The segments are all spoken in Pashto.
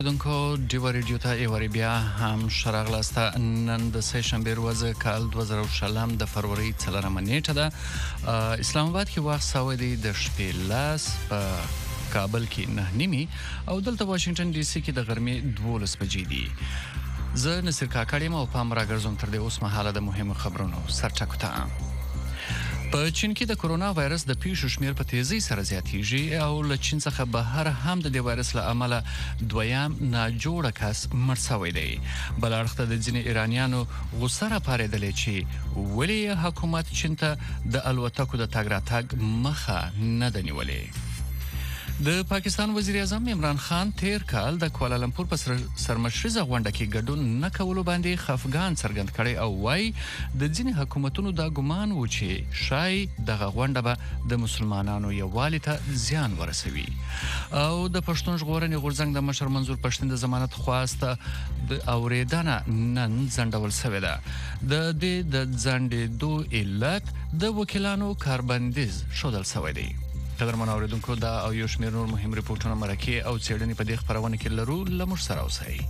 دونکو دیو ریډیو ته ایواري بیا هم شراغلاسته نن د سه شنبه ورځ کال 2020 د فروری 4 نیټه ده اسلام آباد کې وخت ساوي د شپې لاس په کابل کې 9:30 او دلته واشنگټن ډي سي کې د غرمې 12 بجې دي زه نصر کاکړم او پام راګرځوم تر دې اوس مهاله د مهمو خبرونو سرټکو ته په چین کې د کورونا وایرس د پیښو شمیر په تیزی سره زیاتیږي او له چین څخه بهر هم د وایرس له امله دویم ناجوړه کس مړ شوی دی بل اړخ ته د ځینې ایرانیانو غوسه راپارېدلې چې ولې حکومت چین ته د الوتکو د تګ راتګ مخه نه ده نیولې د پاکستان وزیر اعظم عمران خان تیر کال د کوالالمپور په سرمشریزه غونډه کې ګډون نه کولو باندې خفګان څرګند کړي او وايي د ځینې حکومتونو دا ګمان و چې شای دغه غونډه به د مسلمانانو یووالي ته زیان ورسوي او د پښتون ژغورنې غورځنګ د مشر منظور پښتین د ضمانت خواسته د اوریدنه نن ځنډول شوې ده د دې د ځنډېدو علت د وکیلانو کاربندیز شودل شوی دی قدرمن اوریدونکو دا او یو شمېر نور مهم ریپورتونه مرکه او څېړنې په دې خبرونه کې لرو لمر سره اوسئ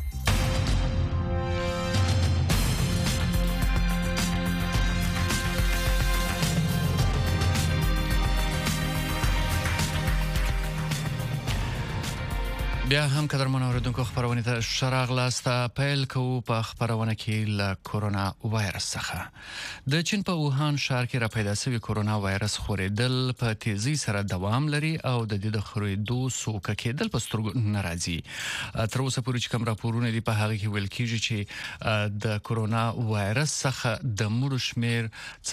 بیا هم قدرمن اوریدونکو خبرونه ته شراغلاسته پیل کوو په خبرونه کې له کورونا وایرس څخه د چین په ووهان ښار کې را پیدا شوی کورونا وایرس خورېدل په تیزی سره دوام لري او د دې د خورېدو سوکه کېدل په سترګو نه راځي تر اوسه پورې چې کوم راپورونه دي په هغه کې ویل کېږي چې د کورونا وایرس څخه د مړو شمیر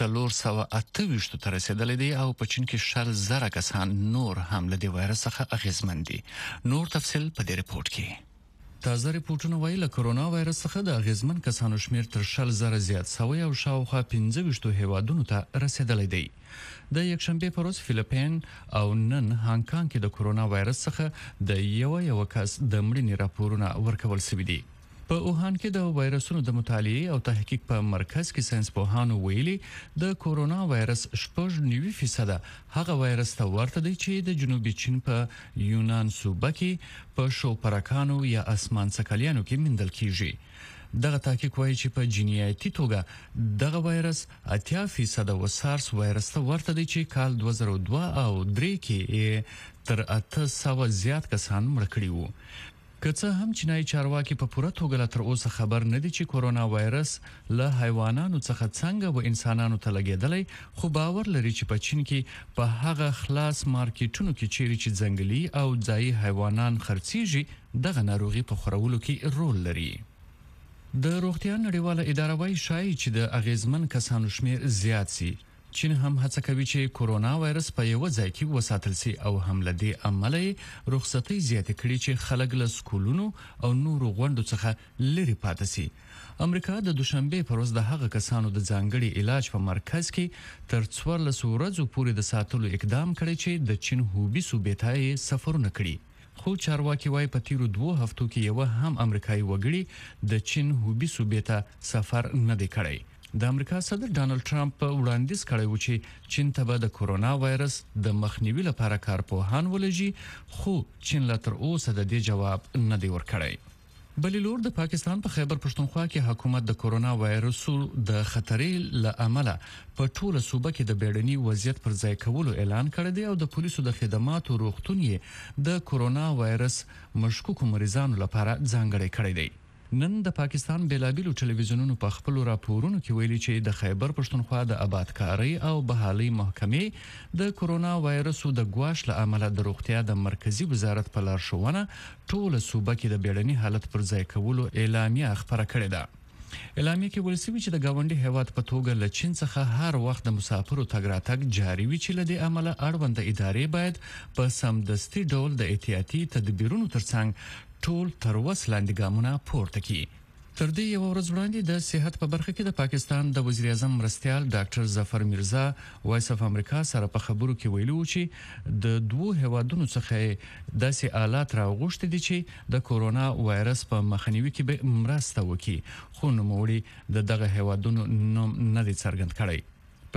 428 ته رسیدلی دی او په چین کې 10,000 کسان نور هم له دې وایرس څخه اغېزمن دي نور تفصیل په دې رپورت کې تازه ریپورتونه وایي له کورونا وایرس څخه د اغېزمن کسانو شمیر تر 10,000 زیات شوی او شاوخوا 15 هیوادونو ته رسیدلی دی د یکشنبه پر ورځ فلیپین او نن هانګ کانګ کې د کورونا وایرس څخه د یو کس د مړینې راپورونه ورکول شوي دي په ووهان کې د وایرسونو د مطالعې او تحقیق په مرکز کې ساينس پوهانو ویلي د کورونا وایرس 90% هغه وایرس ته ورته دی چې د جنوبي چین په یونان صوبه کې په شوپرکانو یا اسمان څکلیانو کې موندل کیږي دغه تحقیق وایي چې په جینیاتي توګه دغه وایرس 80% وسارس وایرس ته ورته دی چې کال 2002 او 3 کې تر 800 زیات کسان مړ کړي وو که څه هم چینایي چارواکي په پوره توګه تر اوسه خبر نه دي چې کورونا وایرس له حیواناتو څخه څنګه و انسانانو ته لګیدلی خو باور لري چې په چین کې په هغه خلاص مارکیټونو کې چیرې چې ځنګلي او ځایي حیوانات خرڅیږي دغه ناروغي په خورولو کې رول لري د روغتیا نړیواله اداره وايي شایي چې د اغیزمن کسانو شمیر زیات سي چین هم هڅه کوي چې کورونا وایرس په یو ځای کې وساتل شي او هم لدی عملی رخصتي زیات کړي چې خلک له سکولونو او نورو غونډو څخه لري پاتې شي امریکا د دوشنبه پر ورځ د هغه کسانو د ځانګړي علاج په مرکز کې تر 14 ورځې پورې د ساتلو اقدام کړی چې د چین هوبي صوبې ته سفرونه کړي خو چارواکي وايي په تیرو 2 هفتو کې یو هم امریکایي وګړي د چین هوبي صوبې ته سفر نه دی کړی د امریکا صدر ډانلډ ټرمپ وړاندیز کړی و چې چین ته به د کورونا وایرس د مخنیوي لپاره کارپوهان ولېږي خو چین لا تر اوسه د دې جواب نه دی ورکړی بلې لور د پاکستان په خیبر پښتونخوا کې حکومت د کورونا وایرسو د خطرې له امله په ټوله صوبه کې د بیړني وضعیت پر ځای کولو اعلان کړی دی او د پولیسو د خدماتو روغتون یې د کورونا وایرس مشکوکو مریضانو لپاره ځانګړی کړی دی نن د پاکستان بیلابیلو ټلویزیونونو په خپل راپورونو کې ویلي چې د خیبر پښتونخوا د آبادکاري او بحالي محکمې د کورونا وایرسو د ګواښ له امله د روغتیا د مرکزی وزارت په لارښوونه ټوله صوبه کې د بیړني حالت پر ځای کولو اعلامیه خبره کړې ده اعلامیه کې ویل شوی چې د گاونډي هیواد په توګه له چین څخه هر وخت د مسافرو تګ راتګ جاري وي چې له دې عمله اړوند ادارې باید په سمدستي ډول د احتیاطي تدبیرونو ترڅنګ ټول تر وس لاندې ګامونه پورته کړي تر دې یو ورځ وړاندې د صحت په برخه کې د پاکستان د وزیر اعظم مرستیال ډاکټر ظفر میرزا وایس اف امریکا سره په خبرو کې ویلو چې د دوه هیوادونو څخه داسې آلات راغوښتي دي چې د کورونا وایرس په مخنیوي کې به مرسته وکړي خو نوموړي د دغه هیوادونو نوم نه دي څرګند کړی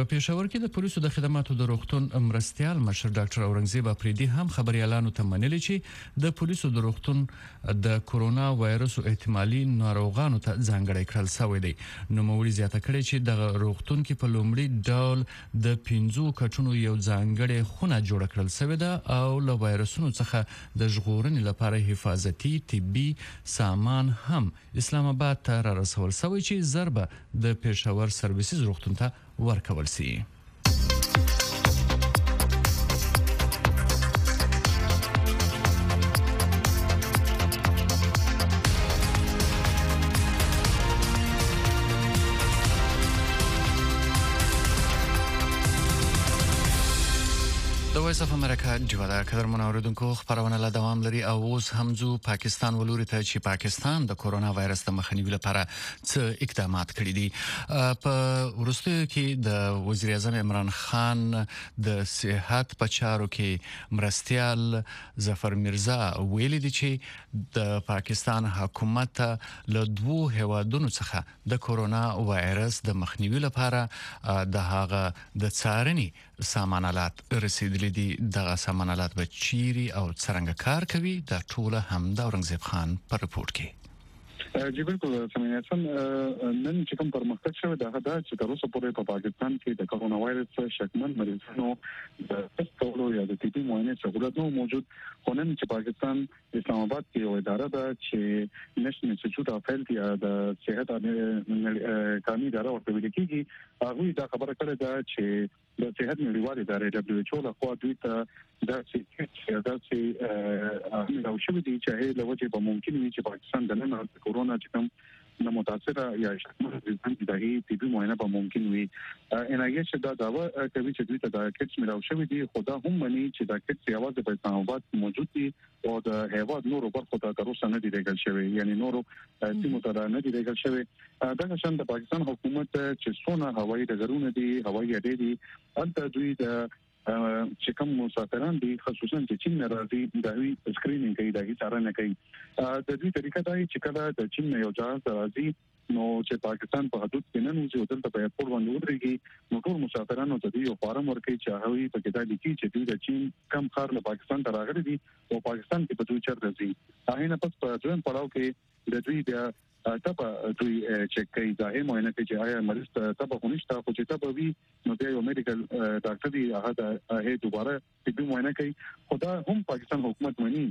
په پېښور کې د پولیسو د خدماتو د روغتون مرستيال مشر ډاکټر اورنګزیب اپریدي هم خبريالانو ته منلي چې د پولیسو د روغتون د کورونا وایرس احتمالي ناروغانو ته ځانګړی کړل شوی دی. نو موري زیاته کړې چې د روغتون کې په لومړي ډول د 15 کټونو یو ځانګړی خونه جوړ کړل شوی ده او له وایرسونو څخه د ژغورنې لپاره حفاظتي طبي سامان هم اسلام آباد ته را رسول شوی چې ضربه د پېښور سرویسز روغتون ته ورکول شي. د وایس اف امریکا جوړه کډر منوردونکو خبرونه لا دوام لري او اوس همزو پاکستان ولوري ته چې پاکستان د کورونا وایرس د مخنیوي لپاره څه اقدامات کړي دي. په ورستیو کې د وزیر اعظم عمران خان د صحت په چارو کې مرستيال ظفر مرزا ویلي دي چې د پاکستان حکومت له دوه هوادونو څخه د کورونا وایرس د مخنیوي لپاره د هغه د څارنې سامانالات رسیدلي دي. دغه سامانالات به چيري او څنګه کار کوي د ټوله هم د اورنګزیب خان په رپورت کې. جی بالکل سمینه سم نن چې کوم پرمختګ شوی دا چې تر اوسه پورې په پاکستان کې د کورونا وایرس شکمن مریضانو د تستولو یا د طبي معاینې سہولت نو موجود. خو نن چې پاکستان اسلام آباد کې یو اداره ده چې نېشنل انسټیټیوټ اف هیلث یا د صحت قومي اداره ورته ویل کېږي هغه دا خبره کړې ده چې د صحت نړیوالې ادارې WHO له خوا دوی ته دا چې هغه شوی دی چې له وجه به ممکن وي چې پاکستان د نن د کورونا چې کوم نه متاثره یا شکمن مریضان دي د طبي معاینه به ممکن وي. انایه چې دا داوا کوي چې دوی ته د کټس ملاو شوی دی خو دا هم مني چې دا کټس یوازې په اسلام آباد موجود دي او د هیواد نورو برخو ته تر اوسه نه دی لګل شوی یعنی نورو سیمو ته نه دی لګل شوی. دا شان د پاکستان حکومت چې څونه هوایي ډګرونه دي هوایي اډې دي البته دوی د چې کوم مسافران دي خصوصا چې چین راځي دا وی سکرینینګ کوي دا هیڅ څارنه کوي. د دې طریقه دا چې کله د چین یو جهاز راځي نو چې پاکستان په حدود کې نه نوځي او دلته په ایرپورټ باندې ودرېږي نو ټول مسافرانو ته یو فارم ورکړي چې هغه په کې دا لیکي چې دوی د چین کم خار له پاکستان ته راغلي دي او پاکستان کې په دوی چرته ځي. هغه نه پس په ځوان پړاو کې د دوی د تبا دوی چک کوي دا معاینه کوي چې آیا مریض تبا خونښت او چې تبا وی نو د یو میډیکل ډاکټر دی هغه دوباره طبي معاینه کوي. خدا هم پاکستان حکومت مني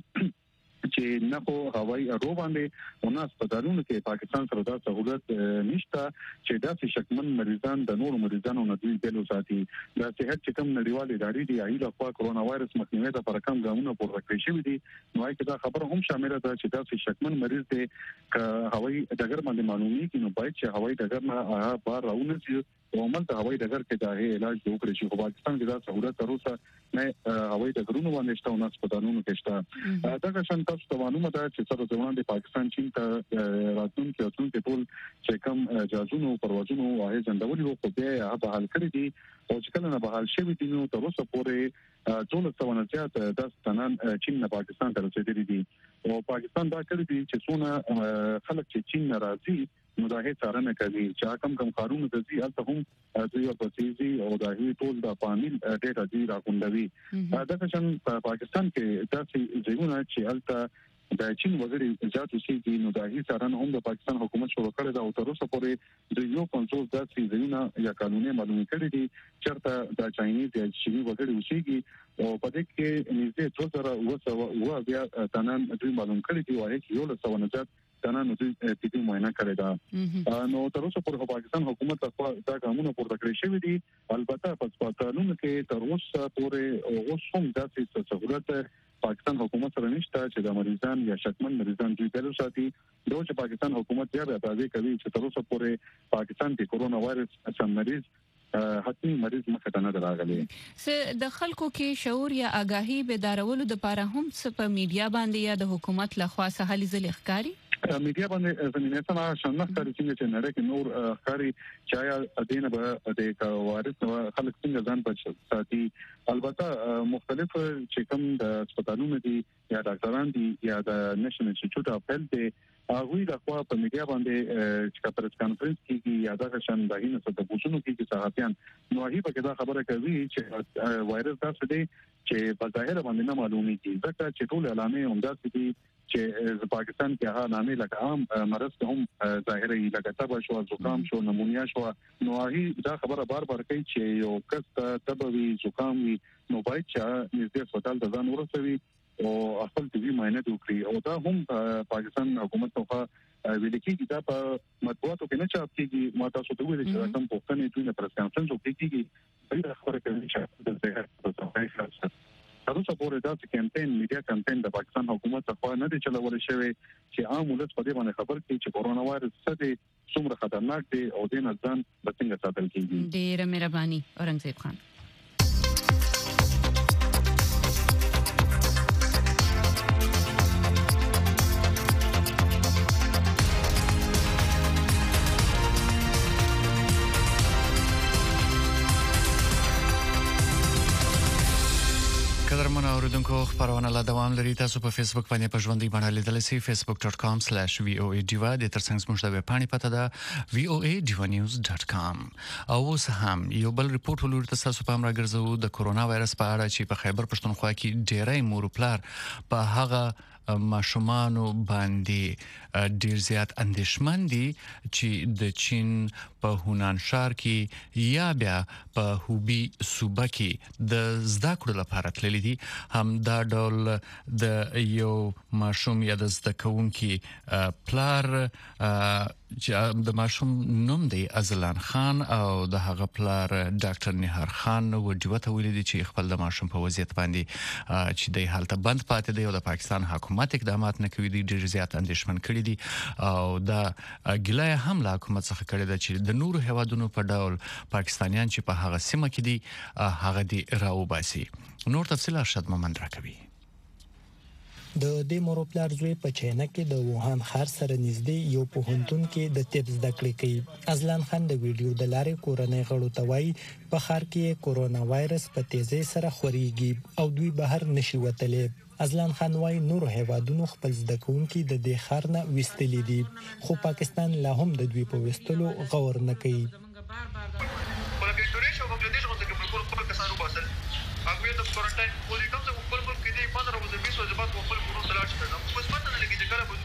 چې نه په هوایي اډو باندې او نه هسپتالونو کې پاکستان سره دا سہولت نشته چې دا شکمن مریضان د نورو مریضانو نه دوی بل وساتي. د صحت چې کوم نړیوال ادارې دی ایله په کورونا وایرس مخنیوي لپاره کوم ګامونه پورته کړی شوی دي نو هغه دا خبره هم شامل ده چې دا شکمن مریض دی ک هوایي ډګر باندې معلومي کې نو باید چې هوایي ډګر نه بار راونځي او ملته هوایي ډګر کې دا علاج وکړي چې په پاکستان کې دا سہولت تر اوسه نه هوایي ډګرونو باندې شته او نه هسپتالونو کې شته. دا شان تاسو ته معلومه ده چې سره ځوان د پاکستان چین ته راتلونکي ټول چې کوم جازونو پروازونو واهي ځندولي وو په بیا به حل کړی دي او چې کله نه به حل شوی دي نو تر اوسه پورې ټول څونه زیات د ستنان چین نه پاکستان ته رسیدلي دي او پاکستان دا کړی دي چې څونه خلک چې چین راځي نو دا هیڅ څارنه کوي چې کم قانون د دې الته هم دوی په سيزي او دا هی ټول د فامیل ډیټا دی راغونډوي. دا څنګه پاکستان کې داسې ځایونه چې الته د چین وزیر اجازه وسیږي نو دا هی څارنه هم د پاکستان حکومت شروع کړې ده او تر اوسه پورې د یو کنټرول داسې ځایونه یا قانوني معلومات کړي دي چرته د چاینیز د چینی وزیر وسیږي او په دې کې نږدې 2000 بیا تنان دوی معلوم کړي دي وایي چې یو له څو تنانو دوی طبي معاینه کړې ده. نو تر اوسه پورې پاکستان حکومت دا ګامونه پورته کړی شوی دي البته په هسپتالونو کې تر اوسه پورې اوس هم داسې سہولت پاکستان حکومت سره نشته چې د مریضان یا شکمن مریضان دوی بل ساتي. دا چې پاکستان حکومت بیا راځي کوي چې تر اوسه پورې پاکستان کې کورونا وایرس سم مریض حتمی مریض مخه ته نه راغلي. د خلکو کې شعور یا آگاهی به دارولو د لپاره هم څه په میډیا باندې یا د حکومت لخوا څه هلي ځلې ښکاري میډیا باندې زمينه سره شنه ښکاري چې نړۍ کې نور ښکاري چې آیا دینه به د وایرس خلک څنګه ځان بچ ساتي. البته مختلف چې کوم د هسپتالونو دي یا ډاکټران دي یا د نېشنل انسټیټیوټ اف هیلث هغه د خپل په میډیا باندې چې پریس کانفرنس کې یاده شان داینه څه د بوزونو کې صحافیان نو هغه په دا خبره کوي چې وایرس تاسو دی چې په ظاهر باندې نه معلومیږي ځکه چې ټول علامې همداسې دي چې پاکستان کې هغه علامې لکه عام مرض هم ظاهري لکه تب شو زکام شو نمونیا شو نو هغه دا خبره بار کوي چې یو کس تبوي زکام وي نو باید چې نږدې هسپتال ته ځان ورسوي او خپل طبي معاینه وکړي او دا هم پاکستان حکومت ته ویل کېږي دا په مطبوعاتو کې نه چاپ کېږي ما تاسو ته ویل چې کوم پوښتنې دوی نه پریس کانفرنس وکړي دا خبره کوي چې د صحت تاسو پورې دا کمپاین میډیا کمپاین د پاکستان حکومت څخه نه دی چلول شوی چې عام ولس په دې باندې خبر کړي چې کورونا وایرس څه دی څومره خطرناک دی او د نظام په څنګه ساتل کېږي. ډېر مهرباني اورنګزیب خان. قدرمن اوریدونکو خبرونه لا دوام لري تاسو په فیسبوک باندې په ژوندۍ باندې لیدل شئ facebook.com/voa diva د ترڅنګ زموږ د ویب پاڼې پته ده voa.divanews.com او اوس هم یو بل ریپورت ولور تاسو په امر ګرځو د کورونا وایرس په اړه چې په خیبر پښتونخوا کې ډېرای مور پلار په هغه ماشومانو باندې ډیر زیات اندېښمن دي چې د چین په هونان ښار کې یا بیا په هوبي صوبه کې د زده کړو لپاره تللي دي هم دا ډول د یو ماشوم یا د زده کوونکي پلار چې د ماشوم نوم دی ازلان خان او د هغه پلار ډاکټر نهار خان ورجوته ویل دي چې خپل د ماشوم په وضعیت باندې چې د حالت بند پاتې دی او د پاکستان حکومت اقدامات نه کوي دي ډیر زیات اندېښمن کړي دي او دا ګلای هم له حکومت څخه کړي ده چې د نورو هیوادونو په ډول پاکستانیان چې په هغه سیمه کې دي هغه دي راوباسي. نور تفصیل ارشد مومند راکوي. د دې موروپلار زوی په چاینا کې د ووهان ښار سره نږدې یو پوهنتون کې د طب زده کړې کوي. ازلان خان د ویډیو د لارې کورنۍ غړو ته وایي په ښار کې کورونا وایرس په تیزی سره خوريږي او دوی بهر نشي وتلی. ازلان خان وایي نور هیوادونو خپل زده کوونکي د دې ښار نه وستلي دي خو پاکستان لا هم د دوی په وستلو غور نه کوي. هغه د کوارنټاین پولیس کوم څه خپل ملک کې دی 15 ورځې 20 ورځې بعد خپل کورونو ته لاړ شي نو اوس پته نه لګي چې کله به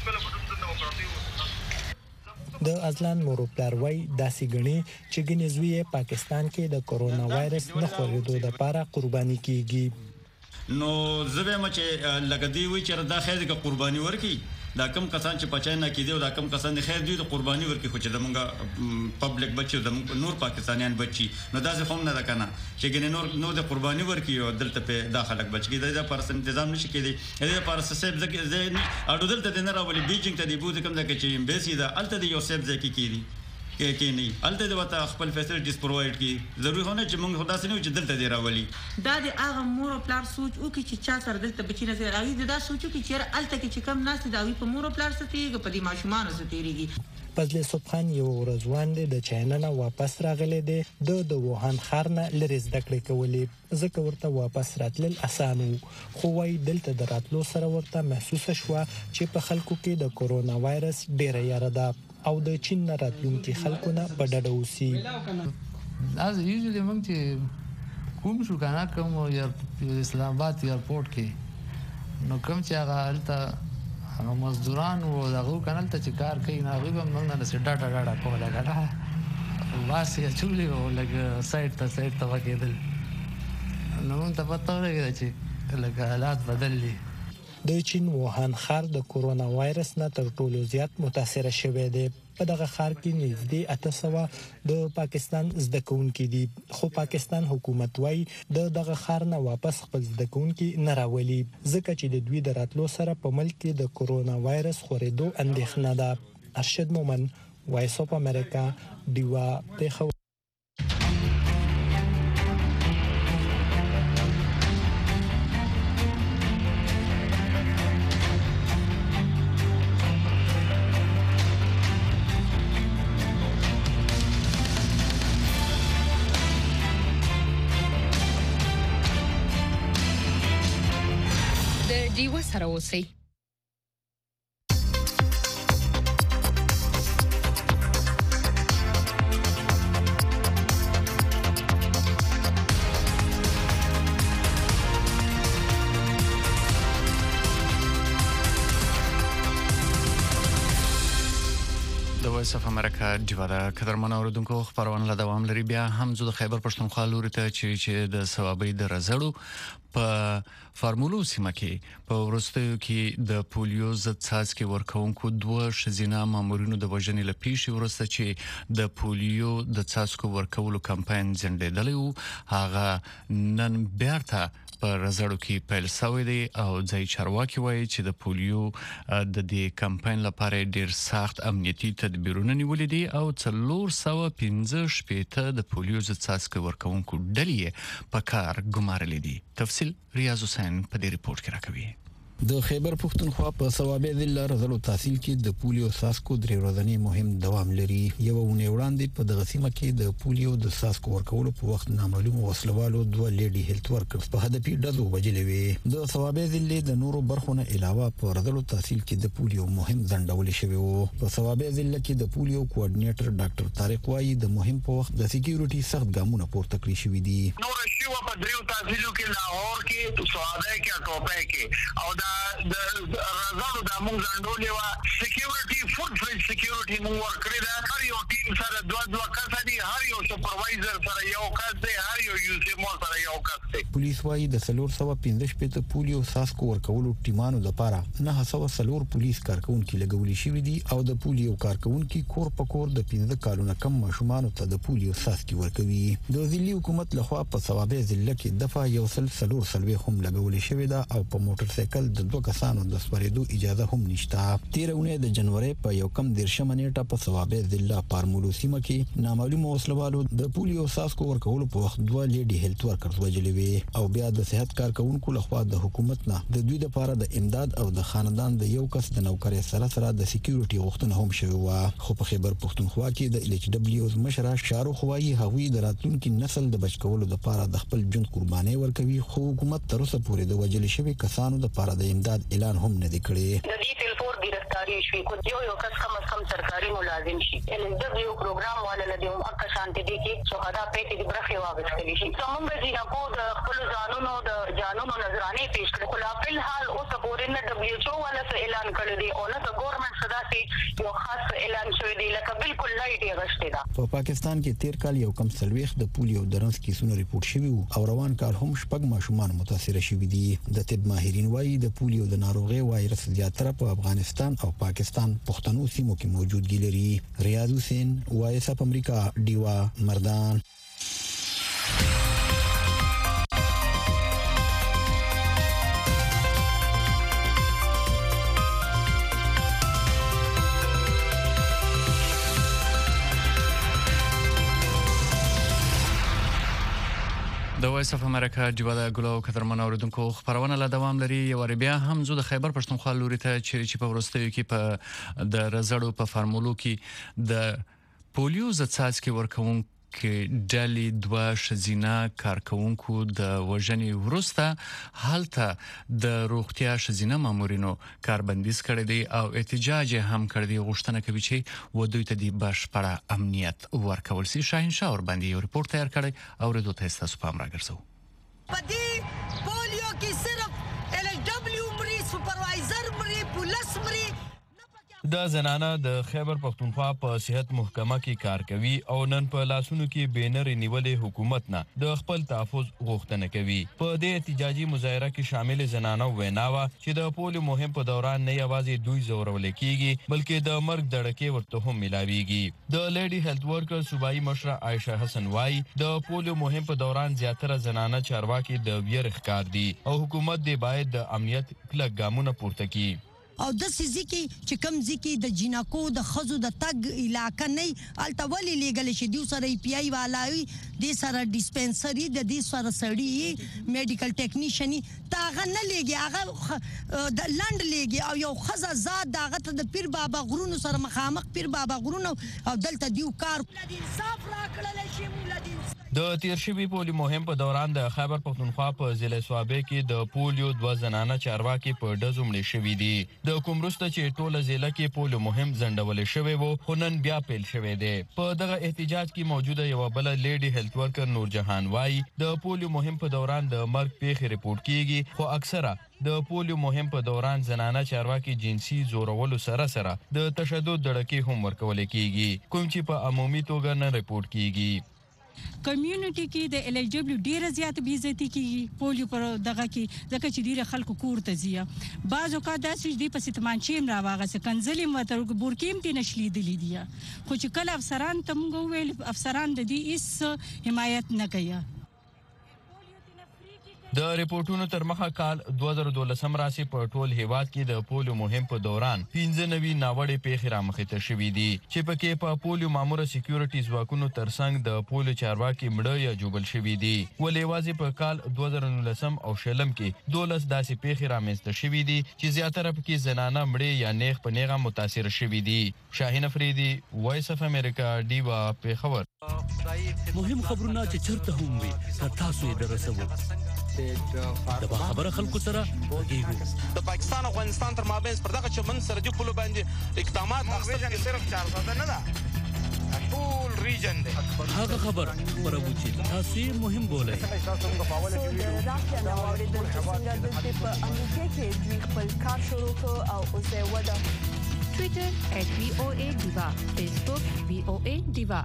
د ازلان موروپلار وای داسې غني چې ګنې زوی پاکستان کې د کورونا وایرس نه خورېدو لپاره قرباني کیږي. نو زبې مچ لګدي وی چې دا خیر د قرباني ورکی دا کم کسان چې پچاینه کې دي او دا کم کسان خیر دي د قرباني ورکی خو چې د مونږه پبلک بچي د نور پاکستانیان بچي نو دا ځکه هم نه ده کنه چې ګنې نور د قرباني ورکی او دلته په داخلك بچي د پرس تنظیم نشي کېدی د پرس سیب ځکه اډو دلته د نه راولي بیجینګ ته دی بوز کوم ځکه چې امبیسي دا الته دی یو سیب ځکه کېدی کې نه الته د وته خپل فیسیلیټیز پرووایډ کی ضروري هونه چې موږ خدا سينو چې دلته دی راولي دا د هغه مور او پلار سوچ او کې چې چا سره دلته بچی نه راوي دا سوچو کې چې الته کې چې کم ناس دا وي په مور او پلار ستېږي په دې ماشومان ستېږي. فضل صبحان یو ورځوان د چاینا نه واپس راغلی دی د ووهان ښار نه لري زده کړې کولې ځکه ورته واپس راتلل اسانه خو وايي دلته د راتلو سره ورته محسوس شو چې په خلکو کې د کورونا وایرس ډېر یاره ده او د چین نه راتلونکي خلکو نه په ډډه اوسي. از یوزلی موږ چې کوم شو کنه کوم یا اسلام آباد ایرپورټ کې نو کوم چې هغه مزدوران و دغه کنه ته چې کار کوي نه غوښم موږ نه ډاټا کوله کنه واسه چولې ولګ سایت ته وکیدل نو موږ ته پته ولګی چې لکه حالات بدللی. د چین ووهان ښار د کورونا وایرس نه تر ټولو زیات متاثر شوی دی. په دغه ښار کې نږدې 800 د پاکستان زده کوونکي دي خو پاکستان حکومت وايي دغه ښار نه واپس خپل زده کوونکي نه راولي ځکه چې د دوی د راتلو سره په ملک کې د کورونا وایرس خورېدو اندېښنه ده. ارشد مومند وایس اف امریکا دیوا پیښور. دیو سره اوسئ. د وایس اف امریکا جوړه قدرمن اوردونکو خبرونه له دوام لري. بیا هم زه د خیبر پښتونخوا لوري ته چې د ثوابي د رزړو په فارمولو سیمه کې په ورستیو کې د پولیو ضد څاڅکي ورکونکو دوه شزینه مامورینو د وژنې لپیشي ورسته چې د پولیو د څاڅکو ورکولو کمپاین ځنډېدلی و. هغه نن بیرته په رزړو کې پیل شوی دی او ځای چارواکي وایي چې د پولیو د دې کمپاین لپاره ډیر سخت امنیتي تدبیرونه نیولې دي او 415 د پولیو ضد څاڅکي ورکونکو ډلې په کار ګمارلې دي. تفصیل ریاض حسین په دې ریپورت کې راکوي. د خیبر پښتونخوا په ثوابي ضلع رزلو تحصیل کې د پولیو ساسکو درې ورځنی مهم دوام لري. یو ونې وړاندې په دغه سیمه کې د پولیو د ساسکو ورکولو په وخت نامعلوم وسلوالو دوه لیډي هیلث ورکرز په هدفي ډزو وجلې وي. د ثوابي ضلع د نورو برخونه علاوه په رزلو تحصیل کې د پولیو مهم ځنډول شوی وو. په ثوابي ضلع کې د پولیو کوارډینیټر ډاکټر طارق وایي د مهم په وخت د سکیورټي سخت ګامونه پورته کړی شوی دي. نور شیوه په دریو تحصیلو کې لاهور کې ثوابي کې ټوپه کې او د رزانو د مونږ ځندولې و سکیورټي فول فري سکیورټي مونږ ورکړی دا. هر یو ټیم سره دوه کس دي، هر یو سپروایزر سره یو کس دی، هر یو یو مو سره یو کس دی. پولیس وايي د 415 پولیو ساسکو ورکولو ټیمانو لپاره 904 پولیس کارکونکو لګولې شوې دي او د پولیو کارکونکو کور په کور د 15 کالونو کم ماشومان ته د پولیو ساسکي ورکوي. د ځلي حکومت لخوا په ثوابي ضلع کې دفعه یو سلور هم لګولې شوې ده او په موټر سایکل د دوه کسانو د سپریدو اجازه هم نشته. 13 د جنوري په یو کم 10 نیټه په ثوابي ضلع فارمولو سیمه کې نامعلوم وسلوالو د پولیو ساسکو ورکولو په وخت دوه لیډي هیلث ورکرز وجلې وي او بیا د صحت کارکونکو لخوا د حکومت نه د دوی لپاره د امداد او د خاندان د یو کس د نوکرۍ سره د سکیورټي غوښتنه هم شوی و. خو په خیبر پښتونخوا کې د LHW مشر شاروخ وایي هغوی د راتلونکي نسل د بچکولو لپاره د خپل ژوند قرباني ورکوي، خو حکومت تر اوسه پورې د وجلې شوی کسانو لپاره د امداد اعلان هم نه دی کړی. د دې ټلیفون ګرفتاری شوی کو یو کس کم از کم سرکاري ملازم شي. LHW پروګرام والا له دې مکه شانتي دي کې شهدا پېټ دي برخه واغستلی شي. څنګه چې کو د خپل ځانونو د جانونو نظرانه پیش کړي. خو لا په حال اوس پورې نه WHO والا څه اعلان کړی دی او نه د ګورنمنت صدا سي یو خاص اعلان شوی دی لکه بالکل لایټ غشته ده. په پاکستان کې 13 کال یو کم سلويخ د پولیو درنس کیسونه ریپورت شوی او روان کال هم شپږ ماشومان متاثر شوي دي. د طب ماهرین وایي د پولیو د ناروغي وایرس زیاتره په افغانستان او پاکستان پښتنو سیمو کې موجودګي لري. ریاض حسین وایس اف امریکا دیوا مردان. د وایس اف امریکا جوړه ګلو قدرمن اوردونکو خبرونه له دوام لري. یو بیا هم زه د خیبر پښتونخوا لوري ته چې په ورستیو کې په د رزړو په فارمولو کې د پولیو ضد څاڅکي ورکونکو ډلې دوه شزینه کارکونکو د وژنې وروسته هلته د روغتیا شزینه مامورینو کاربندیز کړی دی او احتجاج هم کړی دی. غوښتنه کوي چې ودوی ته د بشپړه امنیت ورکول شي. شاهین شاه ور باندې یو ریپورت تیار کړی او ردو ته تاسو پام راګرځو. پدې پولیو کې صرف LHW مري سپروایزر مري پولیس مري. د زنانه د خیبر پښتونخوا په صحت محکمه کې کار کوي او نن په لاسونو کې بینر نیولې حکومت نه د خپل تحفظ غوښتنه کوي. په دې احتجاجي مظاهره کې شامل زنانه ویناوه چې د پولیو مهم په دوران نه یوازې دوی زورول کیږي بلکې د مرګ دړکې ورته هم ملاويږي. د لیډي هیلث ورکر صوبایي مشره عائشه حسن وای د پولیو مهم په دوران زیاتره زنانه چارواکي د ویر ښکار دي او حکومت دې باید د امنیت کلک ګامونه پورته کړي. او د سيزي کې چې کم ځکه د جنکو د خزو د تګ علاقې نه التولي لګل شي دی سره PI والای د سره ډیسپنسري د دې سره سړی میډیکل ټیکنیشن تاغه نه لګي هغه د لند لګي او یو خزه زاد دغه ته د پیر بابا غرونو سره مخامخ پیر بابا غرونو او دلته دیو کار انصاف راکړل شي مولدي. د تیر شوی پولیو مهم په دوران د خیبر پښتونخوا په ضلع صوابه کې د پولیو دوه زنانه چارواکي په ډزو مړ شوي دي. د کوم وروسته چې ټوله ضلع کې پولیو مهم ځنډول شوی وو خو نن بیا پیل شوی دی. په دغه احتجاج کې موجوده یو بل لیډي هیلث ورکر نور جهان وای د پولیو مهم په دوران د مرګ پیښې ریپورت کیږي خو اکثره د پولیو مهم په دوران زنانه چارواکي جنسي زورولو سره د تشدد دړکې هم ورکول کیږي کوم چې په عمومي توګه نه ریپورت کیږي کمیونټي کې د ال ایچ ډبلیو ډیره زیات بیزتی کیږي پولیو پر دغه کې ځکه چې ډیره خلکو کور ته ځي بعض اوقات داسې دي په ستمانچیم راواغه کنځلې متر بورکیم تی نشلی دي خو چې کله افسران ته موږ ویل افسران د دې هیڅ حمایت نه کوي د ریپورتونو تر مخه کال 2012 راسي په ټول هیواد کې د پولیو مهم په دوران 15 ناوړې پیښې رامخې ته شوې دي چې پکې په پولیو ماموره سکیورټي ځواکونو ترڅنګ د پولیو چارواکي مړه یا جوړل شوې دي ولې واځي په کال 2019 او شلم کې 12 داسې پیښې رامنځته شوې دي چې زیاتره پکې زنانه مړه یا نیغ په نیغه متاثر شوې دي شاهین افریدي وایس اف امریکا دیوا پیښور مهم خبرونه چې چرته هم وي که تاسو یې درسوو د خبره خلکو سره د پاکستان او افغانستان تر مابین پر دغه چمن سرحدي پولو باندې اقدامات اخیستل صرف 4 نه ده ټول ریجن دی هغه خبر پرو چې تاسو یې مهم بولئ راکیا نو اوریدل چې څنګه د په امریکا کې دوی خپل کار شروع کړ او اوس یې ودا ټوئیټر @VOA Diva فیسبوک VOA Diva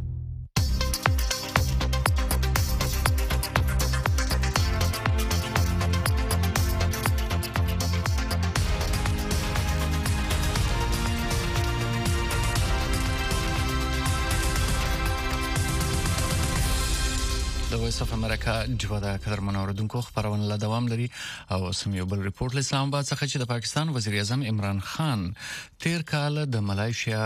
د وایس اف امریکا جوړه قدر منوردونکو خبرونه لا دوام لري او سم یو بل ریپورت له اسلام آباد څخه چې د پاکستان وزیر اعظم عمران خان تیر کال د ملایشیا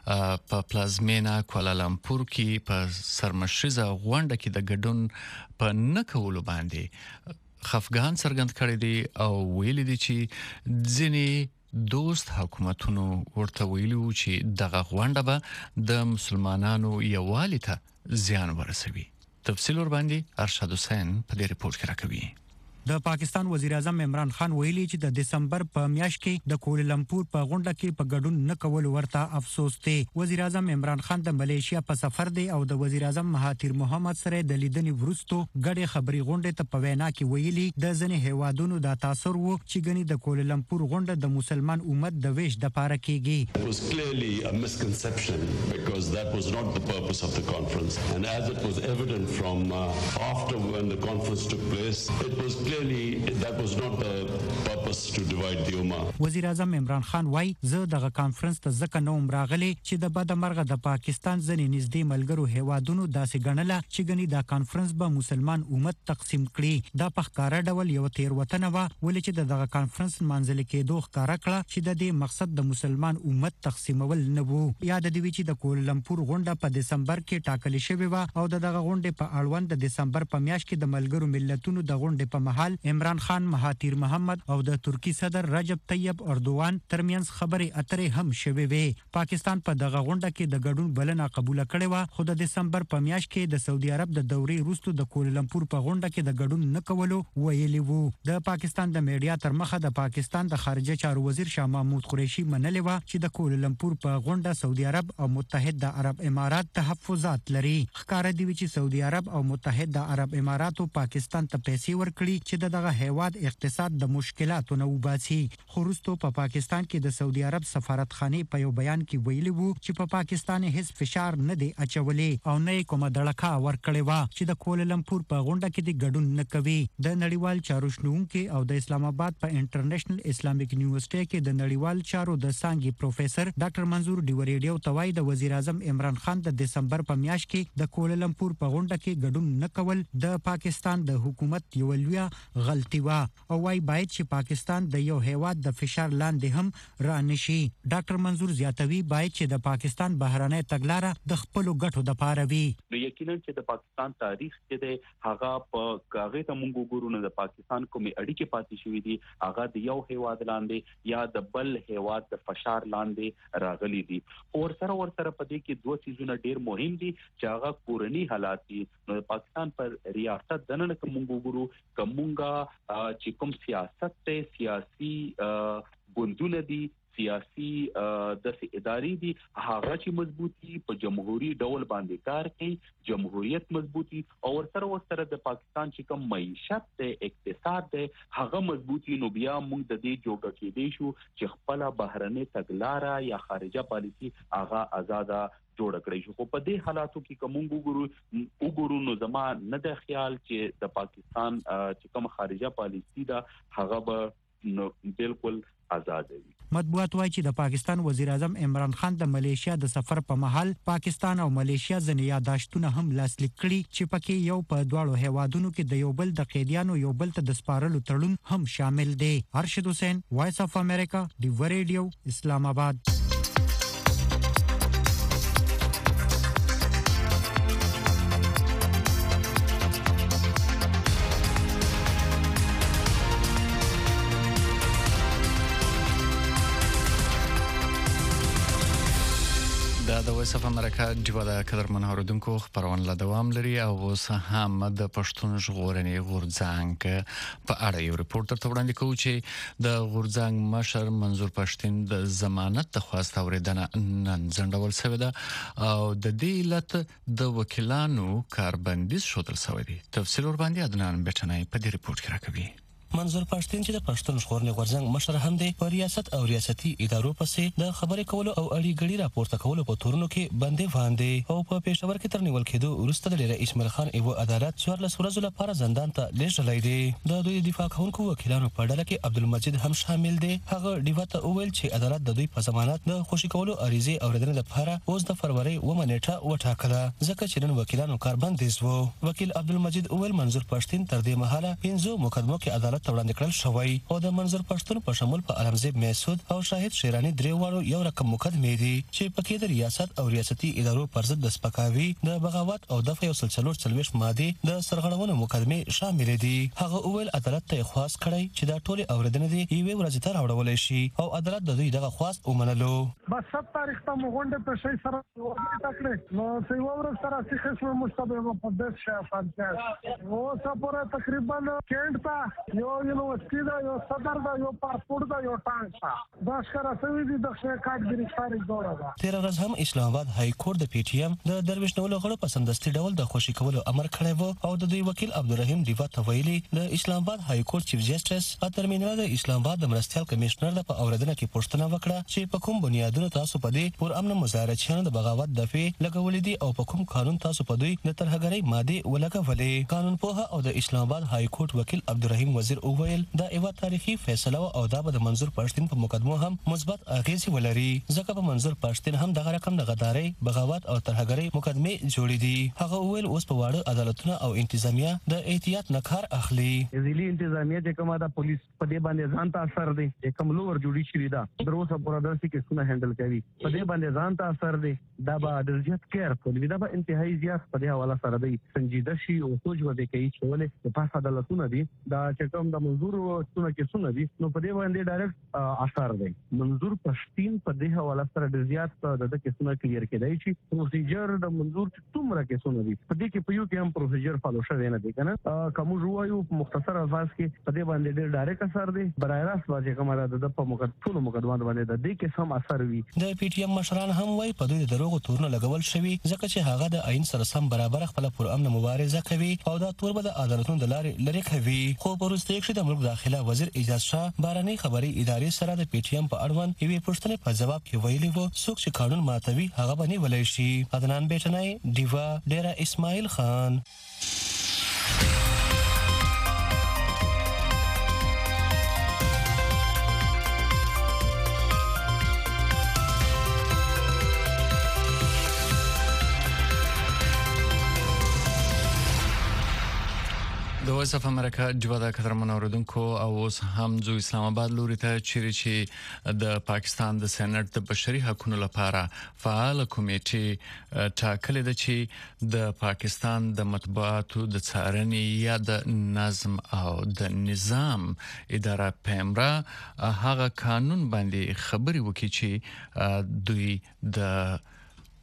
په پلازمینا کوالالامپور کې په سرمشریزه غونډه کې د ګډون په نکولو باندې خفګان څرګند کړی دی او ویل دي چې ځینې دوست حکومتونو ورته ویلو چې دغه غونډه به د مسلمانانو یووالي ته زیان ورسوي تفصیل ور باندې ارشد حسین په دې ریپورت کې راکوي د پاکستان وزیر اعظم عمران خان ویلي چې د دسمبر په میاشت کې د کوالالمپور په غونډه کې په ګډون نه کول ورته افسوس دی وزیر اعظم عمران خان د ملیشیا په سفر دی او د وزیر اعظم مهاتیر محمد سره د لیدنې وروسته غړي خبري غونډه ته په وینا کې ویلي د ځنې هیوادونو د تاثیر وو چې غني د کوالالمپور غونډه د مسلمان امت د ویش د پاره کېږي It was clearly a misconception because that was not the purpose of the conference and as it was evident from after when the conference took place it was clearly that was not the purpose to divide the ummah وزیر اعظم عمران خان وای زه دغه کانفرنس ته ځکه نوم راغلی چې د بد مرغه د پاکستان ځنې نږدې ملګرو هیوادونو داسې ګڼله چې غني دا کانفرنس به مسلمان امت تقسیم کړي دا په ښکارا ډول یو تیروتنه و ولې چې دغه کانفرنس منځل کېدو ښکارا کړه چې د دې مقصد د مسلمان امت تقسیمول نه وو یاد دی چې د کوالالمپور غونډه په دسمبر کې ټاکل شوې و او دغه غونډه په اړوند د دسمبر په میاشت کې د ملګرو ملتونو د غونډې په محل عمران خان مهاتیر محمد او د ترکی صدر رجب طیب اردوغان ترمنځ خبرې اترې هم شوې وې پاکستان په دغه غونډه کې د ګډون بلنه قبول کړې و خو د دسمبر په میاشت کې د سعودي عرب د دورې وروسته د کوالالمپور په غونډه کې د ګډون نه کولو ویلي وو د پاکستان د میډیا تر مخه د پاکستان د خارجه چارو وزیر شاه محمود قریشي منلې و چې د کوالالمپور په غونډه سعودي عرب او متحده عرب امارات تحفظات لري ښکارا دی چې سعودي عرب او متحده عرب اماراتو پاکستان ته پیسې ورکړي چې دغه هیواد اقتصاد د مشکلاتو نه وباسي خو وروسته په پاکستان کې د سعودي عرب سفارتخانه په یو بیان کې ویلي وو چې په پاکستان هیڅ فشار نه دی اچولې او نه کومه دړکا ورکړې و چې د کوالالمپور په غونډه کې د ګډون نه کوي د نړیوال چارو شنونکو او د اسلام آباد په انټرنیشنل اسلامیک یونیورسيټي کې د نړیوال چارو د څانګې پروفیسور ډاکټر منظور ډیوریډیو توای د وزیر اعظم عمران خان د دسمبر په میاشت کې د کوالالمپور په غونډه کې ګډون نه کول د پاکستان د حکومت یو لوی غلطي و او وايي باید چې پاکستان د یو هیواد د فشار لاندې هم را نشي ډاکټر منظور زیاتوي باید چې د پاکستان بهرانه تګلارې د خپل ګټو د پاره وي یقینا چې د پاکستان تاریخ کې د هغه په کاغه ته مونږ ګورو نه د پاکستان کومې اړیکې پاتې شوې دي هغه د یو هیواد لاندې یا د بل هیواد د فشار لاندې راغلي دي او سره په دې کې دوه چیزونه ډېر مهم دي چې هغه کورنی حالات دي نو د پاکستان پر ریاست دنه کوم ګورو کومه چې کوم سیاست ته سیاسي ګوندونه دي سیاسي د ادارې دي هغه چې مضبوطي په جمهوریت ډول باندې کار کوي جمهوریت مضبوطي او سره د پاکستان چې کوم معیشت د اقتصاد د هغه مضبوطي نو بیا موږ د دې جوړ کېدې شو چې خپل بهرنۍ تګلارې یا خارجه پالیسي هغه آزاده جوړ کړی شو. خو په دې حالاتو کې کوم وګورو نو زما نه د خیال چې د پاکستان چې کوم خارجه پالیسي دا هغه به بالکل آزاد وي. مطبوعات وايي چې د پاکستان وزیر اعظم عمران خان د ملیشیا د سفر په مهال پاکستان او ملیشیا ځنې یاداشتونه هم لاسلیک کړي چې پکې یو په دواړو هیوادونو کې د یو بل د قیدیانو یو بل ته د سپارلو تړون هم شامل دی. ارشد حسین، وایس اف امریکا، ډیو ریډیو، اسلام آباد. د وایس اف امریکا ډیو د قدرمن اوریدونکو خبرونه لا دوام لري او اوس هم د پښتون ژغورنې غورځنګ په اړه یو ریپورت تر وړاندې کوو چې د غورځنګ مشر منظور پښتين د ضمانت د خواست اوریدنه نن ځنډول شوې ده او د دې علت د وکیلانو کاربندیز شوتل شوی دی. تفصیل ور باندې عدنان بچنای په دې ریپورت کې راکوي. منظور پښتين چې د پښتون ژغورنې غورځنګ مشر هم دی په ریاست او ریاستي ادارو پسې د خبرې کولو او اړي غړي راپورته کولو په تورونو کې باندې باندې او په پېښور کې تر نیول کېدو وروسته د اسماعیل خان ایو عدالت 14 ورځې لپاره زندان ته لیږلی دی. د دوی دفاع کوونکو وکیلانو په ډله کې عبدالمجید هم شامل دی. هغه ډیوا ته وویل چې عدالت د دوی په ضمانت د خوشي کولو اړیزې اوریدنې لپاره اوس د فروری و منېټه وټاکله ځکه چې نن وکیلانو کاربندیز وو. وکیل عبدالمجید وویل منظور پښتين تر دې مهاله 15 مقدمو کې عدالت وړاندې کړل شوی او د منظور پښتون په شمول په علمزیب میسود او شاهد شیرانی درې واړو یو رقم مقدمې دي چې پکې د ریاست او ریاستي ادارو پر ضد د سپکاوي د بغاوت او د یو سلسله چلويش ماده د سرغړونو مقدمې شامل دي. هغه وویل عدالت ته خواست کړی چې دا ټول اوریدنې دي یوې ورځې ته راوړل شي او عدالت د دوی دغه خواست ومنلو. بس 7 تاریخ ته مغونډه په شي سره وکړه نو څو ورځې سره چې خصم مشتبه په دې شافه او سپوره تقریبا کېند تا یو وسیله یو صدر دا یو پاسپورت دا یو ټانک دا ښکارا شوی دی د شکایت گرفتاری جوړه ده. تیر ورځ هم اسلام آباد های کورټ د پی ټی ایم د درویش نولو غړو په سمدستي ډول د خوشي کولو امر کړی وو او د دوی وکیل عبدالرحیم دیوا ته ویلي د اسلام آباد های کورټ چیف جسټس اترمنه د اسلام آباد د مرستيال کمشنر د په اوریدنه کې پوښتنه وکړه چې په کوم بنیادونو تاسو په دې پر امن مظاهرچیانو د بغاوت دفعه لګولې دي او په کوم قانون تاسو په دوی د ترهګرۍ ماده ولګولې. قانون پوها او د اسلام آباد های کورټ وکیل عبدالرحیم وزیر وویل دا یو تاریخي فیصله او دا به د منظور پښتين په مقدمو هم مثبت اغیزه ولري ځکه په منظور پښتين هم دغه رقم د غداري بغاوت او ترهګرۍ مقدمه جوړې دي. هغه ویل اوس په واړه عدالتونه او انتظامیه د احتیاط نه کار اخلي. ځلې انتظامیه د کومه د پولیس په دې باندې ځان ته اثر دی چې کوم لوور جوړی شي دا دروسه پورا داسې کې څونه هندل کوي په دې باندې ځان ته اثر دی دا به د زیات کیر کوي دا به انتهایی زیات په دې حواله سره دی سنجیده شي او سوچ وکړي چې ولې په پاسه عدالتونه دي دا چې کوم د منظور څونه کې څونه دي نو په دې باندې ډایرکټ اثر دی. منظور پښتين په دې حواله سره د زیات د کیسونو کلیر کېدای شي پروسیجر د منظور څومره کیسونه دي په دې کې په یو کې هم پروسیجر فالو شوی نه دی کنه کوم جوړایو مختصر الفاظ کې په دې باندې ډېر ډایرکټ اثر دی برای راست واځي کومه د په مقدمه باندې د دې کې سم اثر وي. د پی ټی ایم مشران هم وایي په دوی د دروغ تورونه لګول شوی ځکه چې هغه د آئین سره سم برابر خپل پر امن مبارزه کوي او دا تور به د عدالتونو د لارې لری کوي. خو پروسته کې د ملک داخله وزیر اجازه شاه بارني خبري ادارې سره د پی ټی ایم په اړوند یوې پوښتنې په جواب کې ویلي وو څوک چې قانون ماتوي هغه باندې ولې شي. عدنان بیٹنای دیوا ډیرا اسماعیل خان. د وایس اف امریکا ډیو د قدرمن اوریدونکو او اوس هم جو اسلام آباد لوري ته چې د پاکستان د سېنات د بشري حقوقو لپاره فعال کمیټه ټاکلې ده چې د پاکستان د مطبوعاتو د څارنې یا د نظم او د نظام اداره پیمرا هغه قانون باندې خبري وکړي چې دوی د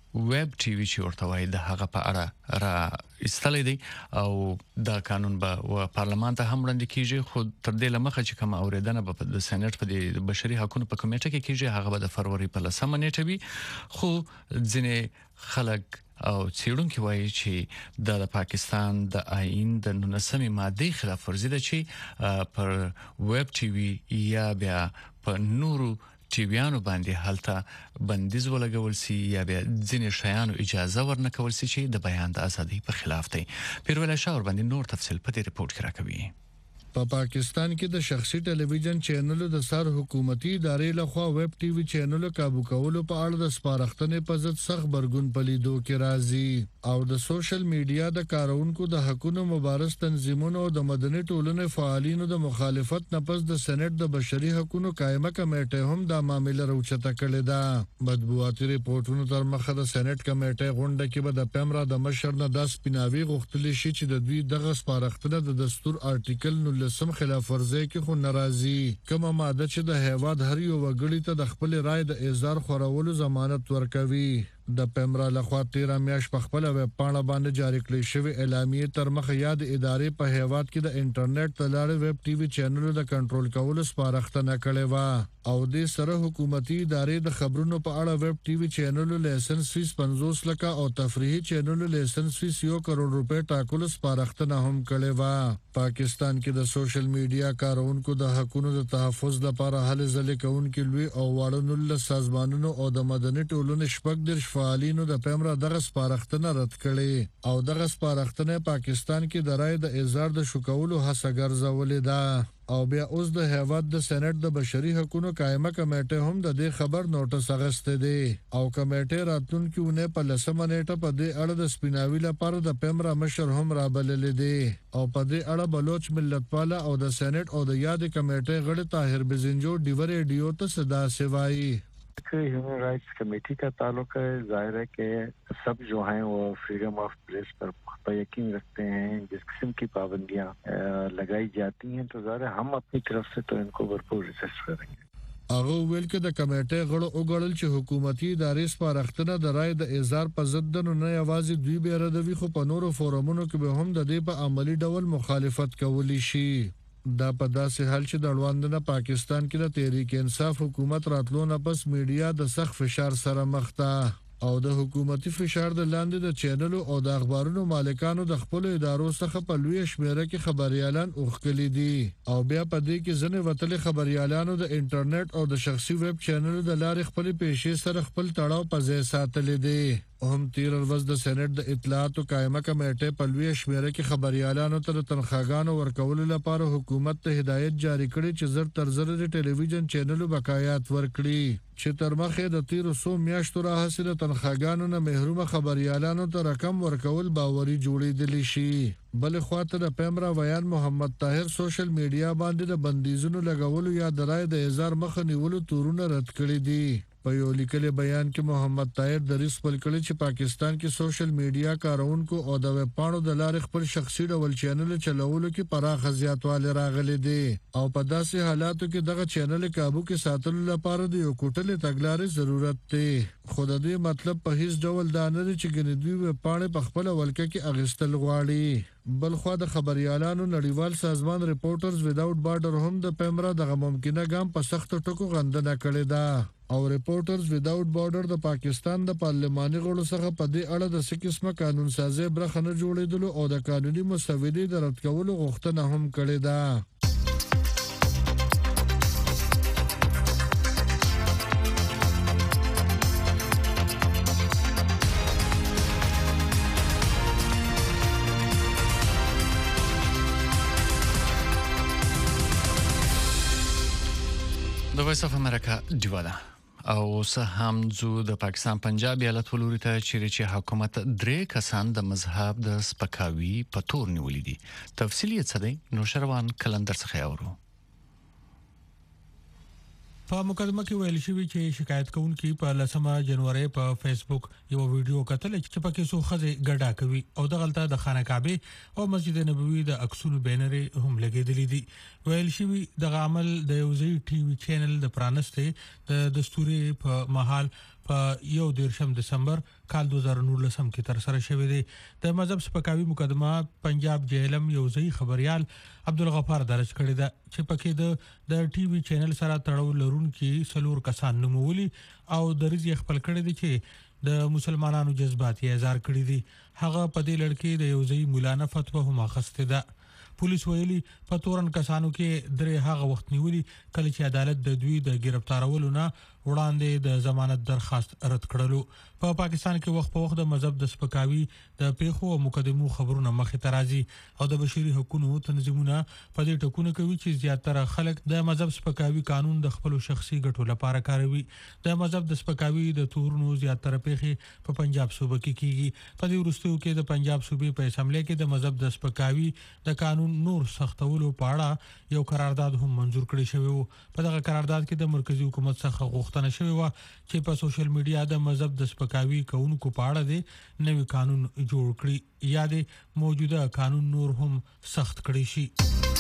ویب ټي وي چې ورته وایي د هغه په اړه را استلې دي او دا قانون به پارلمان ته هم وړاندې کیږي خو تر دې لمخه چې کوم اوریدنه په د سېنات په د بشري حقوقو په کمیټه کې کیږي هغه به د فروری په 10 نیټه وي خو ځینې خلک او څېړونکو وایي چې د پاکستان د آئین د 19 ماده خلاف ورزي ده چې پر ویب ټي وي یا بیا په نورو ټیویانو باندې حالته بندیز ولګول سي یا بیا ځینې شیانو اجازه ورنکول سي چې د بیان د ازادۍ په خلاف دی پیروله شاور باندې نور تفصیل په دې ریپورت کې راکوي په پاکستان کې د شخصي ټلویزیون چینلونو د سر حکومتي ادارې لخوا ویب ټي وي چینلونو قابو کولو په اړه د سپارښتنې په ضد سخت برګون پلیدو کې راځي او د سوشل میډیا د کارونکو د حقوقو مبارز تنظیمونو او د مدني ټولنې فعالینو د مخالفت نه پس د سېنات د بشري حقوقو قائمه کمیټه هم دا معاملې راوچته کړې ده مطبوعاتي ریپورتونو تر مخه د سېنات کمیټه غونډه کې به د پمرا د مشر نه د سپیناوي غوښتل شي چې د دوی دغه سپارښتنه د دستور آرټیکل لسم خلاف ورزي کې خو ناراضي کومه ماده چې د هیواد هر یو وګړي ته د خپل رائے د اظهار خورولو ضمانت ورکوي د پمرا لخوا 13 میاشت په خپل ویب پاڼه باندې جاری کړی شوی اعلامیه تر مخه یاد ادارې په هیواد کې د انټرنیټ تلارې ویب ټي وي چینلونو د کنټرول کولو سپارښتنه کړې و او د سره حکومتي ادارې د خبرونو په اړه ویب ټي وي چینلونو لایسنس فیس 50 لک او تفریحي چینلونو لایسنس فیس 1 کروڑ روپے ټاکلو سپارښتنه هم کړې و پاکستان کې د سوشل میډیا کارونکو د حقوقو د تحفظ لپاره هلې ځلې کوونکي لوی او واړه نل سازمانونو او د مدني ټولنې شپږ درش فعالینو د پمرا دغه سپارښتنه رد کړې او دغه سپارښتنه پاکستان کې د رائے د اظهار د شکولو هڅه ګرځولې ده او بیا اوس د هیواد د سېنات د بشري حقوقو قائمه کمیټه هم د دې خبر نوټس اغسته دي او کمیټه راتلونکي ونه په 10 نیټه په دې اړه د سپیناوي لپاره د پمرا مشر هم رابلل دي او په دې اړه بلوچ ملتپاله او د سېنات او د یاد کمیټه غړي طاهر بزنجو ډیور ریډیو ته صدا سوای human rights committee का ताल्लुक है जाहिर है कि सब जो हैं वो फ्रीडम ऑफ प्रेस पर यकीन रखते हैं जिस किस्म की पाबंदियां लगाई जाती हैं तो जाहिर है हम अपनी तरफ से तो इनको भरपूर रिसर्च करेंगे هغه ویل کې د کمیټې غړو وګړل چې حکومتي ادارې سپارښتنه د رائے د اظهار په ضد نه یوازې دوی به ردوي خو په نورو فورمونو کې به هم د دې په عملی ډول مخالفت کولی شي دا په داسې حال چې د اړوندنه پاکستان کې د تحریک انصاف حکومت راتلو نه پس میډیا د سخت فشار سره مخ ده او د حکومتي فشار د لاندې د چینلو او د اخبارونو مالکانو د خپل ادارو څخه په لوی شمیره کې خبريالان اوخکلي دي او بیا په دې کې ځنې وتلې خبريالانو د انټرنیټ او د شخصي ویب چینلونو د لارې خپل پیښې سره خپل تړاو په ځای ساتلې دي هم تیر ورځ د سېنات د اطلاعات او قائمه کمیټه په لوی شمیره کې خبريالانو ته تنخواګانو ورکول لپاره حکومت ته هدایت جاری کړي چې زر تر زر د ټلویزیون چینلونو بقایات ورکړي چې تر مخه د 1300 میاشتو راهسه د تنخواګانو نه محروم خبريالانو ته رقم ورکول باوري جوړېدلی شي بل خواته د پمرا ویان محمد طاهر سوشل میډیا باندې د بندیزونو لګولو یا د رائے د اظهار مخ نیولو تورونه رد کړي دي په یو لیکلي بیان کې محمد طاهر د ریسپل کړي چې پاکستان کې سوشل میډیا کارونکو او د ویب پاڼو د لارې خپل شخصي ډول چینل چلولو کې پراخه زیاتوالی راغلي دي او په داسې حالاتو کې دغه چینل قابو کې ساتلو لپاره د یو کوټلې تګلارې ضرورت دی خو د دې مطلب په هیڅ ډول دا نه دی چې ګنې دوی ویب پاڼې په خپل ولکه کې اغستل غواړي بل خو د خبريالانو نړیوال سازمان ریپورټرز وداوټ بارډر هم د پمرا دغه ممکنه ګام په سخت ټکو غندنه کړې ده او ریپورټرز وداوټ بارډر د پاکستان د پارلماني غړو څخه په دې اړه د سکیسمه قانون سازي برخه نه جوړېدلو او د قانوني مسودې د رد کولو غوښتنه هم کړې ده د وایس اف امریکا دیواله او سه هم زو د پاکستان پنجاب ایالت ولوري ته چې حکومت درې کسان د مذهب د سپکاوي په تور نیولې دي تفصیلی څه دی نو شروان کلندر څخه اورو په مقدمه کې ویل شوی چې شکایت کوونکي په 10 جنوري په فیسبوک یو ویډیو کتل چې پکې څو خزه ګډا کوي او د غلطه د خانه کعبه او مسجد نبوي د عکسونو بینر هم لګیدلې دي ویل شوی د عمل د یوزي ټي وي چینل د پرانسته د دستوري په محل په 1 دسمبر کال 2019 کې تر سره شوې ده د مذهب سپکاوي مقدمه پنجاب جهلم یو ځای خبريال عبدالغفار درج کړی ده چې پکې د ټي وي چینل سره تړاو لرونکي سلور کسان نومولي او د رضی خپل کړی دي چې د مسلمانانو جذبات یې اظهار کړی دي هغه په دې لړ د یو ځای مولانا فتوا هم اخسته ده پولیس ویلي په تورن کسانو کې درې هغه وخت نیولي کله چې عدالت د دوی د گرفتارولو نه وړاندې د ضمانت درخواست رد کړلو په پاکستان کې وخت په وخت د مذهب د سپکاوي د پیښو او مقدمو خبرونه مخې ته راځي او د بشري حقوقو تنظیمونه په دې ټکونه کوي چې زیاتره خلک د مذهب سپکاوي قانون د خپل شخصي ګټو لپاره کاروي د مذهب د سپکاوي د تورونو زیاتره پیښې په پنجاب صوبه کې کیږي په دې وروستیو کې د پنجاب صوبې په اسمبلی کې د مذهب د سپکاوي د قانون نور سختولو په اړه یو قرارداد هم منزور کړی شوی و په دغه قرارداد کې د مرکزی حکومت څخه غوښتنه شوی و چې په سوشل میډیا د مذهب د سپکاوي کوونکو په اړه د نوي قانون جوړ کړي یا د موجوده قانون نور هم سخت کړی شي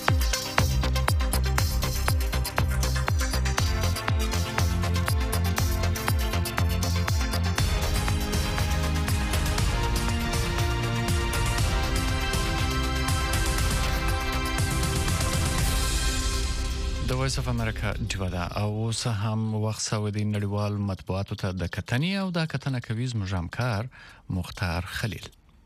د وایس اف امریکا جوړه او سه هم وخت سعودي نړیوال مطبوعاتو ته د کتنې او د کتنې کوي زموږ همکار مختار خلیل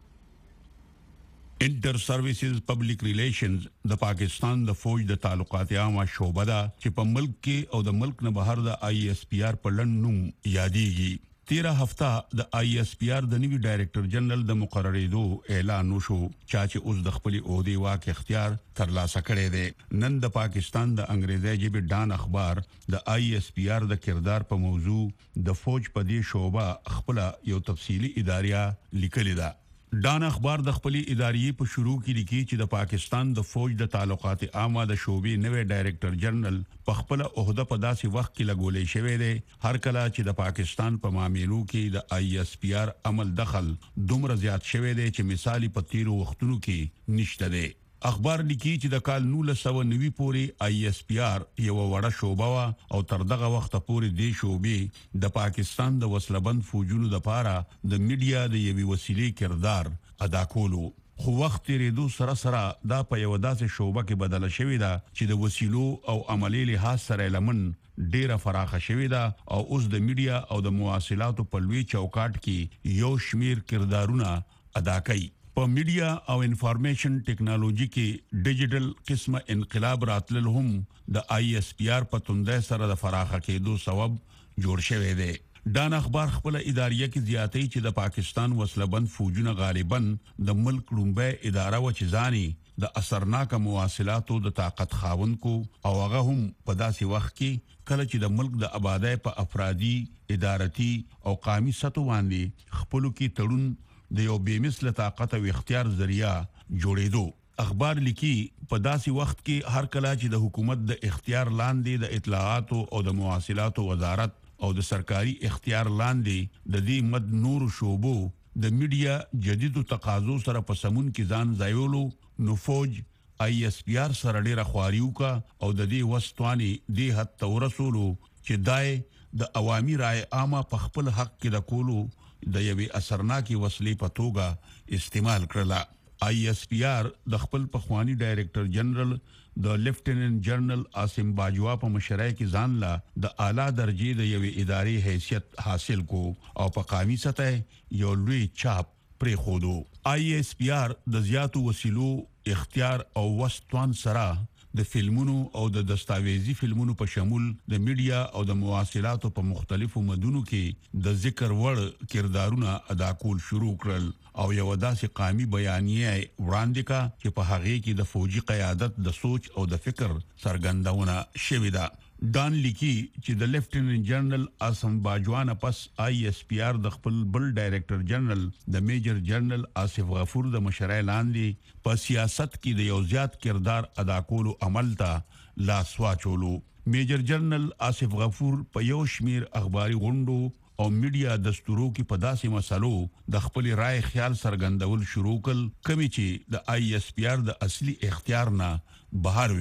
انټر سرویسز پبلک ریلیشنز د پاکستان د فوج د تعلقات عامه شعبه ده چې په ملک کې او د ملک نه بهر د آی ایس پی آر په لنډ نوم یادېږي 13 هفته د آی ایس پی آر د نوي ډایریکټر جنرال د مقرریدو اعلان وشو چې اوس د خپل عہدې واک اختیار ترلاسه کړی دی نن د پاکستان د انګریزي ژبې ډان اخبار د آی ایس پی آر د کردار په موضوع د فوج په دې شعبه خپل یو تفصیلی اداریه لیکلی ده ډان اخبار د خپل ادارې په شروع کې لیکي چې د پاکستان د فوج د تعلقات عامه د شعبې نوې ډایریکټر جنرال په خپل عہده په داسې وخت کې لګولې شوی دی هر کله چې د پاکستان په معاملو کې د آی ایس پی آر عمل دخل دومره زیات شوی دی چې مثالی په تیرو وختونو کې نشته دی اخبار لیکي چې د کال 1990 پورې آی ایس پی آر یو وړه شوبه وا او تر دغه وخت پورې د شوبې د پاکستان د وسلبند فوجونو د پاره د میډیا د یوې وسیلې کردار ادا کولو خو وخت ریدو سره دا په یو داسې شوبه کې بدله شوې ده چې د وسیلو او عملی لحاظ سره لمن ډیره فراخه شوې ده او اوس د میډیا او د مواصلاتو په لوی چوکاټ کې یو شمیر کردارونه ادا کوي په میډیا او انفارمیشن ټیکنالوژي کې ډیجیټل قسمه انقلاب راتلل هم د آی ایس پی آر په توندې سره د فراخه کېدو سبب جوړ شوی دی ډان اخبار خپل اداریه کې زیاتې چې د پاکستان وسلبند فوجونه غالباً د ملک لومبه اداره و چې ځاني د اثرناک مواصلاتو د طاقت خاوندکو او هغه هم په داسې وخت کې کله چې د ملک د آبادی په افرادي ادارتي او قومي سطح باندې خپل کې تړون د یو بیمثله طاقت او اختیار ذریعہ جوړېدو اخبار لیکي په داسې وخت کې هر کله چې د حکومت د اختیار لاندې د اطلاعات او د مواصلاتو وزارت او د سرکاري اختیار لاندې د دې مد نور شوبو د میډیا جديدو تقاضو سره په سمون کې ځان ځایولو نو فوج آی ایس پی آر سره ډیره خواریو کا او د دې وستواني د حد تورسولو چې دای د عوامي رائے عامه په خپل حق کې د کولو د یوې اثرناکي وسلې په توګه استعمال کړله آی ایس پی آر د خپل پخوانی ډایریکټر جنرال د لیفټیننټ جنرال عاصم باجوا په مشرۍ کې ځان لا د اعلی درجه د یوې ادارې حیثیت حاصل کو او په قومي سطح یو لوی چاپ پرې خودو آی ایس پی آر د زیاتو وسیلو اختیار او وسطوان سره د فلمونو او د دستاویزي فلمونو په شمول د میډیا او د مواصلاتو په مختلفو مدونو کې د ذکر وړ کردارونه ادا کول شروع کړل او یو داسې قومي بیانیه وړاندې کا چې په هغه کې د فوجي قیادت د سوچ او د فکر څرګندونه شوې ده ډان لیکي چې د لیفټیننټ جنرال عاصم باجوا نه پس آی ایس پی آر د خپل بل ډایریکټر جنرال د میجر جنرال آصف غفور د مشرۍ لاندې په سیاست کې د یو زیات کردار ادا کولو عمل ته لاس واچولو میجر جنرال آصف غفور په یو شمیر اخباري غونډو او میډیا دستورو کې په داسې مسلو د خپل رائے خیال څرګندول شروع کړ کمی چې د آی ایس پی آر د اصلي اختیار نه بهر وي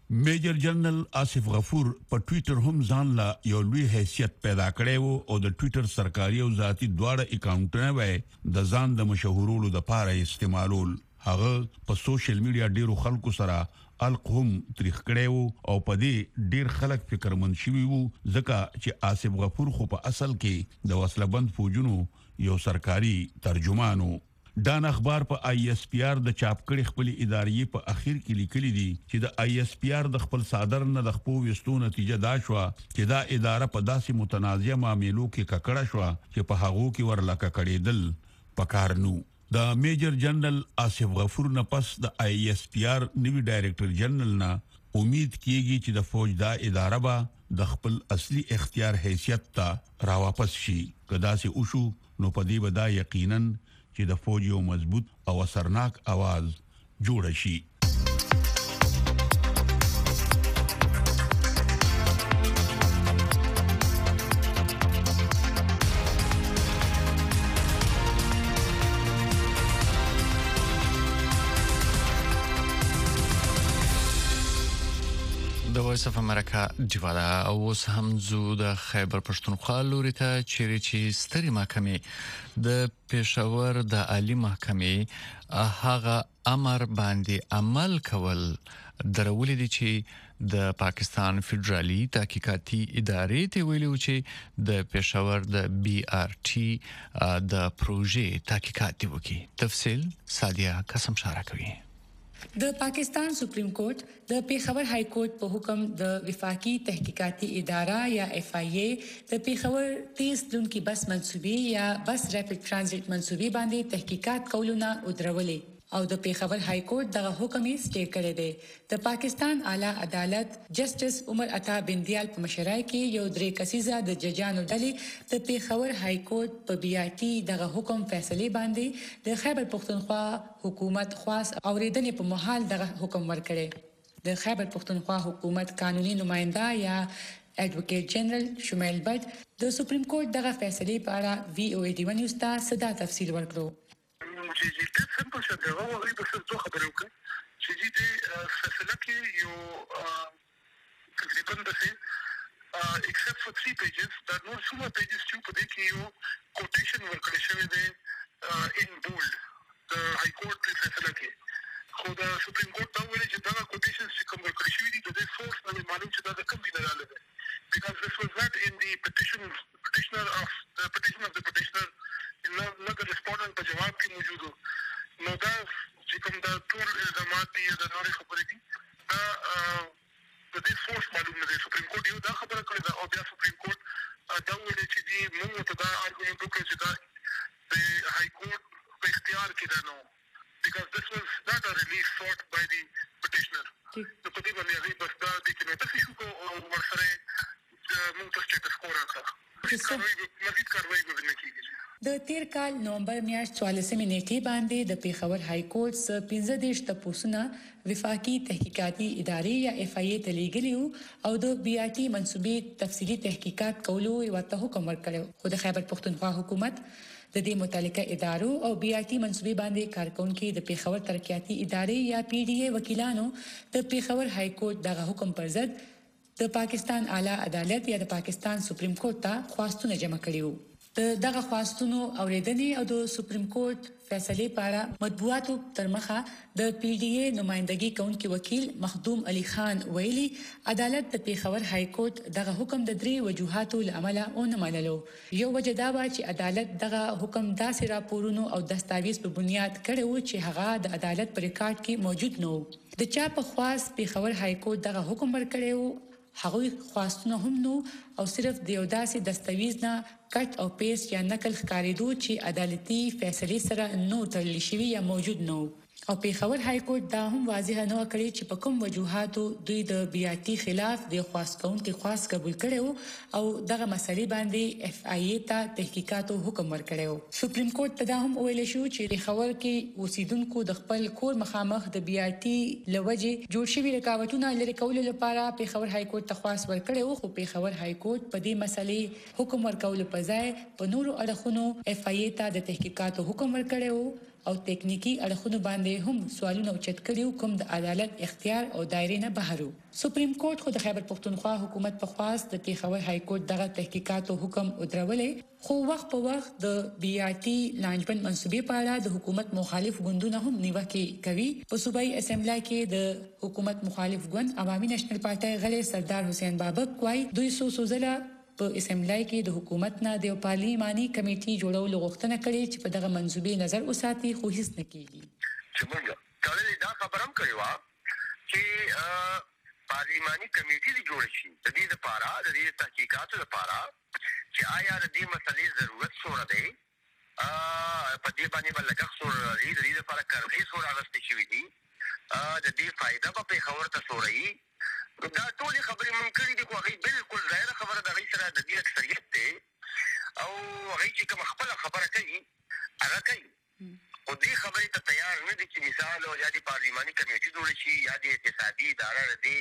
میجر جنرال آصف غفور په ټوئیټر هم ځان لا یو لوی حیثیت پیدا کړی وو او د ټوئیټر سرکاري او ذاتی دواړه اکاونټونه وای د ځان د مشهورولو د پاره استعمالول. هغه په سوشل میډیا ډیرو خلکو سره القهم تاریخ کړی وو او په دې ډیر خلک فکرمند شوي وو ځکه چې آصف غفور خو په اصل کې د وسلبند فوجونو یو سرکاري ترجمانو. دان اخبار په آی اس پی آر د چاپ کړي خپل ادارې په اخر کې لیکلي دي چې د آی اس پی آر د خپل صادر نه د خپل وستو نتیجه دا شو چې دا اداره په داسې متنازعه معاملو کې ککړه شو چې په هغه کې ورلکه کړیدل پکار نو. د میجر جنرال آصف غفور نه پس د آی اس پی آر نوی ډایریکټر جنرال نه امید کیږي چې د فوج دا اداره به د خپل اصلي اختیار حیثیت ته راواپس شي. کدا سي اوشو نو پدې به دا یقینا چې د فوج یو مضبوط او اثرناک आवाज جوړ شي. د وایس اف امریکا دیواله اوس هم زو د خیبر پښتونخوا لوري ته چې ستري محکمې د پېښور د عالی محکمې هغه امر باندې عمل کول درولې دي چې د پاکستان فدرالي تحقیقاتي ادارې ته ویلو چې د پېښور د بي آر ټي د پروژې تحقیقات وکړي. تفصیل سادیه قسم شاره کوي. د پاکستان سپریم کورټ د پیښور های کورټ په حکم د وفاقي تحقیقاتي اداره یا اف آی ای د پیښور تیز دونکو بس منسوبي یا بس ریپډ ترانزیت منسوبي باندې تحقیقات کولونه ودرولې او د پیښور های کورټ دغه حکم یې سټې کړی دی. د پاکستان اعلی عدالت جسټس عمر عطا بندیال په مشرۍ کې یو درې کسیزه د ججانو ډلې د پیښور های کورټ په بي آر ټي دغه حکم فیصله باندې د خیبر پښتونخوا حکومت خاص اوریدنې په محل دغه حکم ورکړي. د خیبر پښتونخوا حکومت قانوني نماینده یا ایڈوکیټ جنرال شمیل بټ د سپریم کورټ دغه فیصله په اړه وی او ای ډی ون یوستا صدا تفصیل ورکړو. چې د سمپل څه دی او غوړي بس دوه خبرې وکړي چې د فیصله کې یو تقریبا د except for 3 pages دا نور څو pages چې په دې کې یو کوټیشن ورکړل شوی دی in bold د های کورټ په فیصله کې خو د سپریم کورټ دا ویلي چې دا کوټیشن چې کوم ورکړل شوی دی د سورس نه معلوم چې دا د کوم ځای راغلی دی because this was not in the petition of the petitioner نو د ریسپونډنټ په جواب کې موجودو نو دا چې کوم دا ټول الزامات دي د نوري خبرې دي دا د دې فورس معلوم نه دی. سپریم کورټ یو دا خبره کړې ده او بیا سپریم کورټ دا ویلي چې دی موږ ته دا آرګومنټ وکړ چې دا د های کورټ په اختیار کې ده نو because this was not a relief sought by the petitioner. نو په دې باندې هغه بس دا د کې نو تاسو شو او ورسره موږ ته سټیټس کو راکړه مزید کاروایی به نه کیږي. د تیر کال نومبر میاشت 14 نیټې باندې د پیښور های کورټ څخه 15 تپوسونه وفاقي تحقیقاتي ادارې یا اف آی ای ته لیږلي او د بي آر ټي منسوبي تفصیلي تحقیقات کولو یو ته حکم ورکړ خو د خیبر پښتونخوا حکومت د دې متعلقه ادارو او بي آر ټي منسوبي باندې کارکونکو د پیښور ترقیاتي ادارې یا پی ډي ای وکیلانو د پیښور های کورټ دغه حکم پر ضد د پاکستان اعلی عدالت یا د پاکستان سپریم کورټ ته خواستونه جمع کړي وو. دغه خواستونو اوریدنې او د سپریم کورټ فیصله لپاره مطبوعاتو تر مخه د پی ډي ای نمائندګي کوونکی وکیل مخدوم علي خان ویلي عدالت د پیښور های کورټ دغه حکم د درې وجوهاتو لامل او نه منلو. یو وجه دا و چې عدالت دغه حکم داسې راپورونو او دستاویز په بنیاد کړی و چې هغه د عدالت پر ریکارډ کې موجود نه و. د چا په خواست پیښور های کورټ دغه حکم ورکړی و هغوی خواستونه هم نو او صرف د یو داسې دستاویز نه کټ او پیسټ یا نقل ښکارېدو چې عدالتي فیصله سره نو تړل شوی یا موجود نو. او پیښور های کورټ دا هم واضح نه کړی چې په کوم وجوهاتو دوی د بي آر ټي خلاف د خواستونکو خواست قبول کړو او دغه مسلې باندې اف آی ای ته تحقیقاتو حکم ورکړو. سپریم کورټ ته دا هم ویل شو چې پیښور کې اوسیدونکو د خپل کور مخامخ د بي آر ټي لوجه جوړ شوی رکاوټونه لري کول لپاره پیښور های کورټ ته خواست ورکړو خو پیښور های کورټ په دې مسلې حکم ورکول په ځای په نورو اړخونو اف آی ای ته د تحقیقاتو حکم ورکړو او تکنیکی اړخونو باندې هم سوالونه اوچت کړي کوم د عدالت اختیار او دایره نه بهرو. سپریم کورټ خو د خیبر پختونخوا حکومت په خواست د پیښور های کورټ دغه تحقیقات او حکم ودرولې، خو وخت په وخت د بي آر ټي لانجمن منسوبې په اړه د حکومت مخالف ګوندونه هم نیوکې کوي. په صوبایي اسمبلی کې د حکومت مخالف ګوند عوامي نېشنل پارټي غړي سردار حسین بابک کوي دوی سوزله په اسمبلی کې د حکومت نه د پارلیماني کمیټې جوړولو غوښتنه کړې چې په دغه منسوبې نظر وساتي، خو هیڅ نه کیږي. چې موږ کله دا خبرم کړی و چې پارلیماني کمیټې جوړ شي د دې لپاره د دې تحقیقاتو لپاره چې آیا د دې مسلې ضرورت سره دی په دې باندې بلګه سره دی د دې لپاره کارګي سره راستي شوی دی د دې فائدہ په خبره ته سوري دا ټول خبرې مونږ کړې دي، خو هغه بالکل ظاهر خبره د غي سره د دې اکثریت ته او هغه چې کوم خپل خبره کوي هغه کوي، او دې خبرې ته تیار نه دي چې مثال او یا د پارلیماني کمیټې جوړ شي یا د اقتصادي اداره دی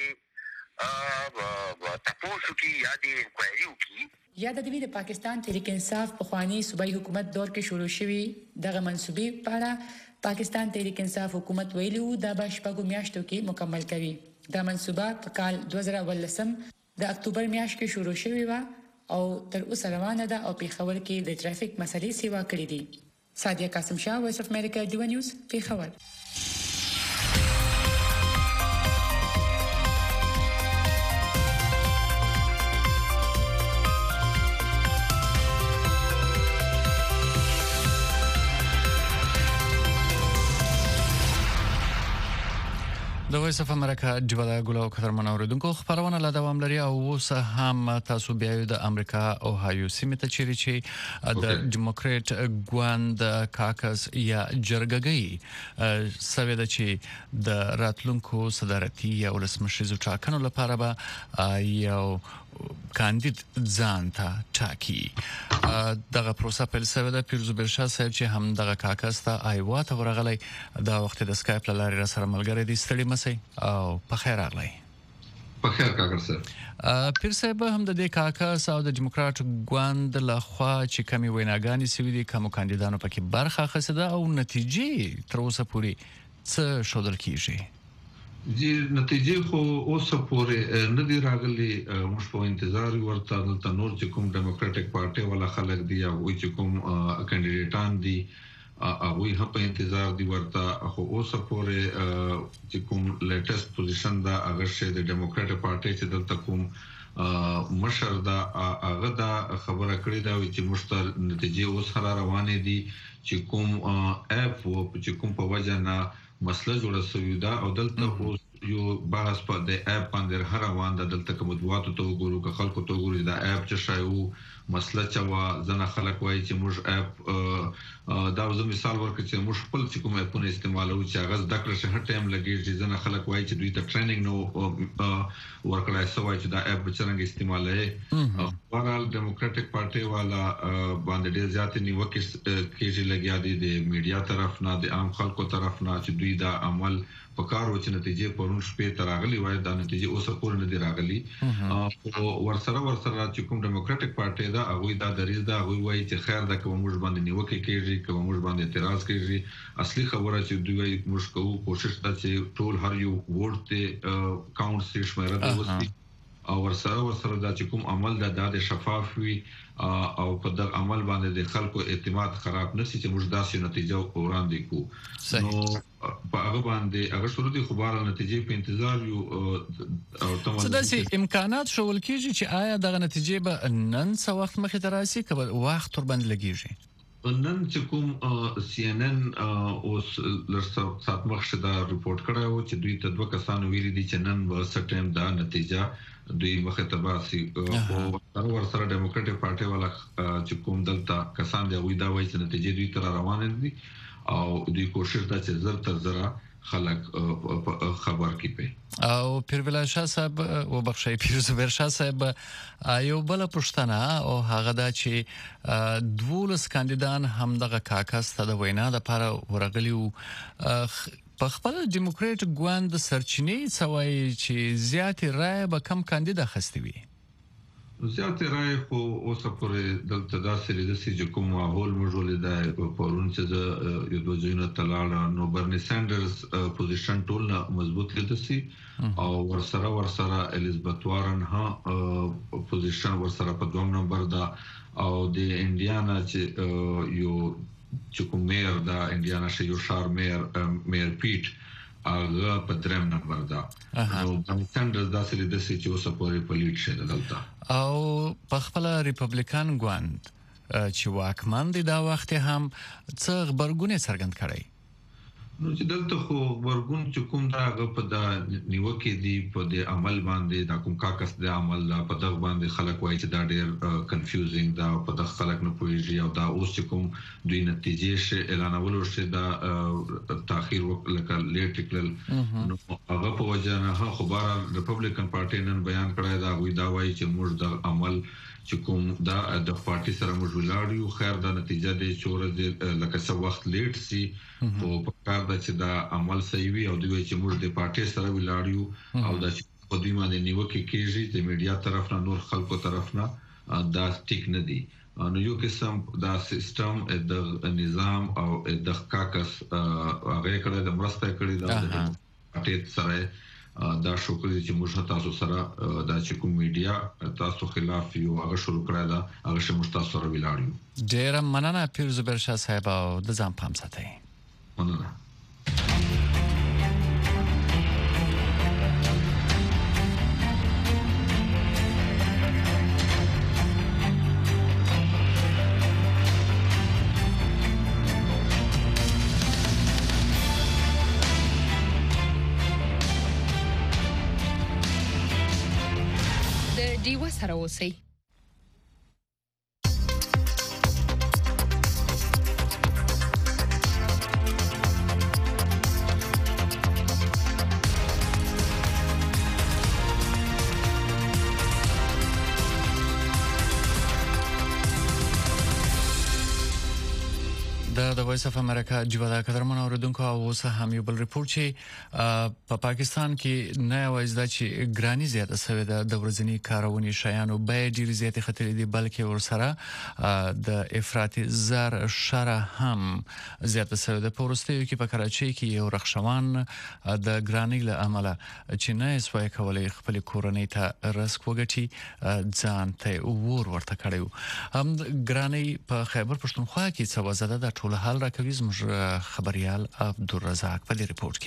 تاسو کې یا د انکوایري وکړي. یاد د دې پاکستان تحریک انصاف په خواني صوبایي حکومت دور کې شروع شوی دغه منسوبې لپاره پاکستان تحریک انصاف حکومت ویلو دا به شپږ میاشتو کې مکمل کوي. دا منسوبه په کال 2018 د اکتوبر میاشت کې شروع شوی و او تر اوسه روانه ده او پیښور کې د ټرافیک مسلې سیوا کړې دي. سادیه قاسم شاه، وایس اف امریکا، ډیو نیوز، پیښور. د وایس اف امریکا جوړه ګلو خبرونه اوریدونکو خبرونه لا دوام لري او اوس هم تاسو بیا د امریکا او هایو سیمه ته چیرې چې د ډیموکرات ګوند کاکس یا جرګګي سوي د چې د راتلونکو صدارتي یا ولسمشریزو ټاکنو لپاره به یو کاندید ځان ته ټاکي. دغه پروسه په سوي د پیرزو برشا صاحب چې هم دغه کاکس ته ایوا ته ورغلی دا وخت د اسکایپ لارې سره ملګری دي. ستړي مسئ او په خیر راغلی. په خیر کاکر صاحب. پیر صاحب هم د دې کاکس او د ډیموکرات ګوند لخوا چې کمی ویناګانی سوي دي کوم کاندیدانو پکې برخه اخیسته او نتیجې تر اوسه پورې څه شودل کیږي؟ جی نتیجې خو اوسه پورې نه دی راغلي، موږ په انتظار ورته دلته نور چې کوم ډیموکراټک پارټي ولا خلک دي او چې کوم کاندیدټان دي هغه هم په انتظار دي ورته، خو اوسه پورې چې کوم لیټیسټ پوزیشن دا هغه شه د ډیموکراټک پارټي چې دلته کوم مشر دا هغه دا خبره کړې دا چې مشتر نتیجې اوس روانې دي چې کوم اپ او چې کوم په وجه نه مسله جوړه شوې ده او دلته یو بحث په د اپ باندې هر روان ده. دلته کوم دواتو ته وګورو که خلکو ته وګورو دا اپ چې شایو مسله چوا زنه خلک وایي چې موږ اپ دا زه مثال ورکړم چې موږ خپل چې کوم اپونه استعمالو چې هغه د کړه شه هر ټایم لګیږي زنه خلک وایي چې دوی ته ټریننګ نو ورکړای سوای چې دا اپ څنګه استعمالوي. بهرحال ډیموکراټک پارټي والا باندې ډېر زیات نیوکه کېږي لګیا دي د میډیا طرف نه د عام خلکو طرف نه چې دوی دا عمل پکارو چې نتیجې پرون شپې تراغلي وای دا نتیجې اوسه پورې نه دی راغلي. او ورسره چې کوم ډیموکراټک پارټي دا هغه دا دریز دا هغه وایي چې خیر دا کوم موږ باندې نیوکه کېږي کوم موږ باندې اعتراض کېږي. اصلي خبره چې دوی موږ کوو کوشش دا چې ټول هر یو ووټ ته کاونټ سي شمیره دا وسی او ورسره دا چې کوم عمل د شفاف وي او په دغه عمل باندې د خلکو اعتماد خراب نشي چې موږ داسې نتیجه وړاندې کوو. نو په هغه باندې هغه شروع دي خو بهر نتیجې په انتظار یو او تمام څه داسې امکانات شول کېږي چې آیا دغه نتیجې به نن څه وخت مخې ته راسي که وخت ور باندې لګیږي؟ نن چې کوم سی ان ان اوس لرسه سات مخشه دا ریپورت کړو چې دوی ته دوه کسانو ویلي دي چې نن به سټیم دا نتیجه دوی مخه ته باسي او ورسره ډیموکراټک پارټي والا چې کوم دلته کسان دی وې دا وایي چې نتیجې دوی تر روانه دي او دوی کوشش دا چې زر تر زره خلک خبر کیږي. او پیربلا شاه صاحب او بخشي پیر زبیر شاه صاحب یو بل پښتنه او هغه دا چې دولس کاندیدان هم دغه کاکس ته د وینا د لپاره ورغلیو په خپل ډیموکراټک ګوند سرچینې سوي چې زیات رائے به کم کاندید اخستوي. زیاتې رای خو اوسه پورې دلته داسې لیدل چې کوم ماحول موږ ولیدای پرون چې د یو دوه ځایونو ته لاړه نو برني سانډرز پوزیشن ټول نه مضبوط لیدل شي او ورسره الیزابت وارن ها پوزیشن ورسره په دوم نمبر دا او د انډیانا چې کوم میر دا انډیانا شي یو شار میر پیټ هغه په دریم نمبر دا نو برني سانډرز داسې لیدل چې اوسه پورې په لیډ شه دلته او په خپل ریپبلیکن ګوند چې واکمن دي دا وخت هم څه خبرګون څرګند کړي نو چې دلته خو ورګون چې کوم دا غو په دا نیوکه دی په د عمل باندې دا کوم کاکس د عمل لا په دغه باندې خلک وایي چې دا ډېر کنفیوزینګ دا په دغه خلک نه پوهیږي او دا اوس چې کوم دوی نتیجې شه اعلانولو شه دا تاخير وکړه لیټیکل نو هغه په وجه نه خو بار ریپبلیکن پارټي نن بیان کړی دا وی دا وایي چې موږ د عمل چې کوم دا د پارټي سره موږ ولاړو خیر دا نتیجه دی چې ورته لکه څه وخت لیټ سي او په کار دا چې دا عمل صحیح وي او دوی چې موږ د پارټي سره ولاړو او دا چې په دوی باندې نیوکه کیږي د میډیا طرف نه نور خلکو طرف نه دا ټیک نه دی نو یو قسم دا سیستم د نظام او د کاکس هغه کړه د مرسته کړی دا د پارټي سره دا شوکړي چې موږ تاسو سره دا چې کوم میډیا تاسو خلاف یو هغه شروع کړی دا هغه چې موږ تاسو سره ولاړو ډیر مننه پیر زبیر شاه صاحب او د ځان پام ساتئ مننه دیوه سره اوسئ د وایس اف امریکا جوړه قدرمن اوریدونکو او اوس هم یو بل ریپورت چې په پاکستان کې نه وایي چې ګرانی زیاته شوې ده د ورځنی کارونې شیانو به ډیر زیاتې خطرې دي بلکې ورسره د افراطي زر شره هم زیاته شوې ده په ورستیو کې په کراچۍ کې یو رخصوان د ګرانی له امله چې نه سوای کولای خپل کورنۍ ته رزق وګټي ځان ته ورته کړیو هم ګرانی په خیبر پښتونخوا کې څه وزاده د ټول حال راکوي زموږ خبريال عبدالرزاق په دې ریپورت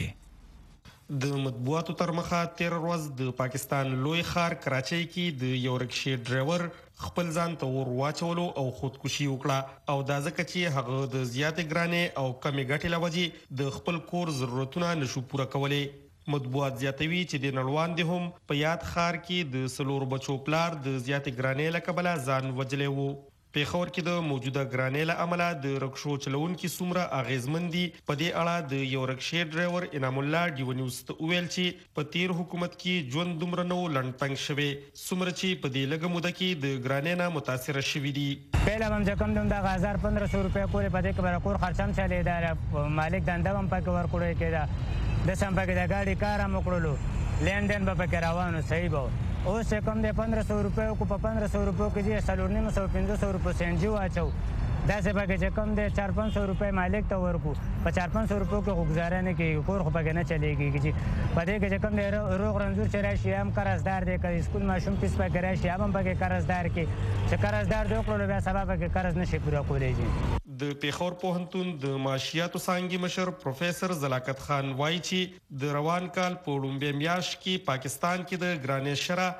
کې د مطبوعاتو تر مخه 13 ورځ د پاکستان لوی ښار کراچۍ کې د یو رکشې ډرایور خپل ځان ته ور واچولو او خودکشي وکړه او دا ځکه چې هغه د زیاتې ګرانې او کمې ګټې لوجې د خپل کور ضرورتونه نشو پوره کولای مطبوعات زیاتوي چې د نړوان دي هم په یاد ښار کې د سلور بچو پلار د زیاتې ګرانې لکبله ځان وجلې وو پیښور کې د موجوده ګرانې له امله د رکشو چلونکو څومره اغیزمن دي په دې اړه د یو رکشې ډرایور انعام الله ډیو نیوز ته ویل چې په تیر حکومت کې ژوند دومره نو لنډتنګ شوی څومره چې په دې لږه موده کې د ګرانې نه متاثر شوي دي پهله هم چې کم د 1500 روپۍ پورې په دې کې برکور خرچم چلے دا مالک دنده هم پکې ورکړی کېده د سم پکې د گاډي کار هم وکړلو لین دین به پکې روانو صحیح به اوس کم د 1500 روپۍ کو په 1500 روپۍ کې چې 350 روپۍ سنجي واچو دا څه پکې چې کم د 400 روپۍ مالک ته ورکو په 400 روپۍ کې غوښاره نه کې کور خو پکې نه چلےږي چې په دې کې چې کم د روغ رنځور چې راشي هم قرضدار دی که سکول ماشوم پیس پکې راشي هم پکې قرضدار کې چې قرضدار دی کړو بیا سبب کې قرض نشي پوره کولای شي د پیښور پوهنتون د معاشیاتو څانګې مشر پروفیسور زلاکت خان وایي چې د روان کال په لومبي میاشت کې پاکستان کې د ګرانې شره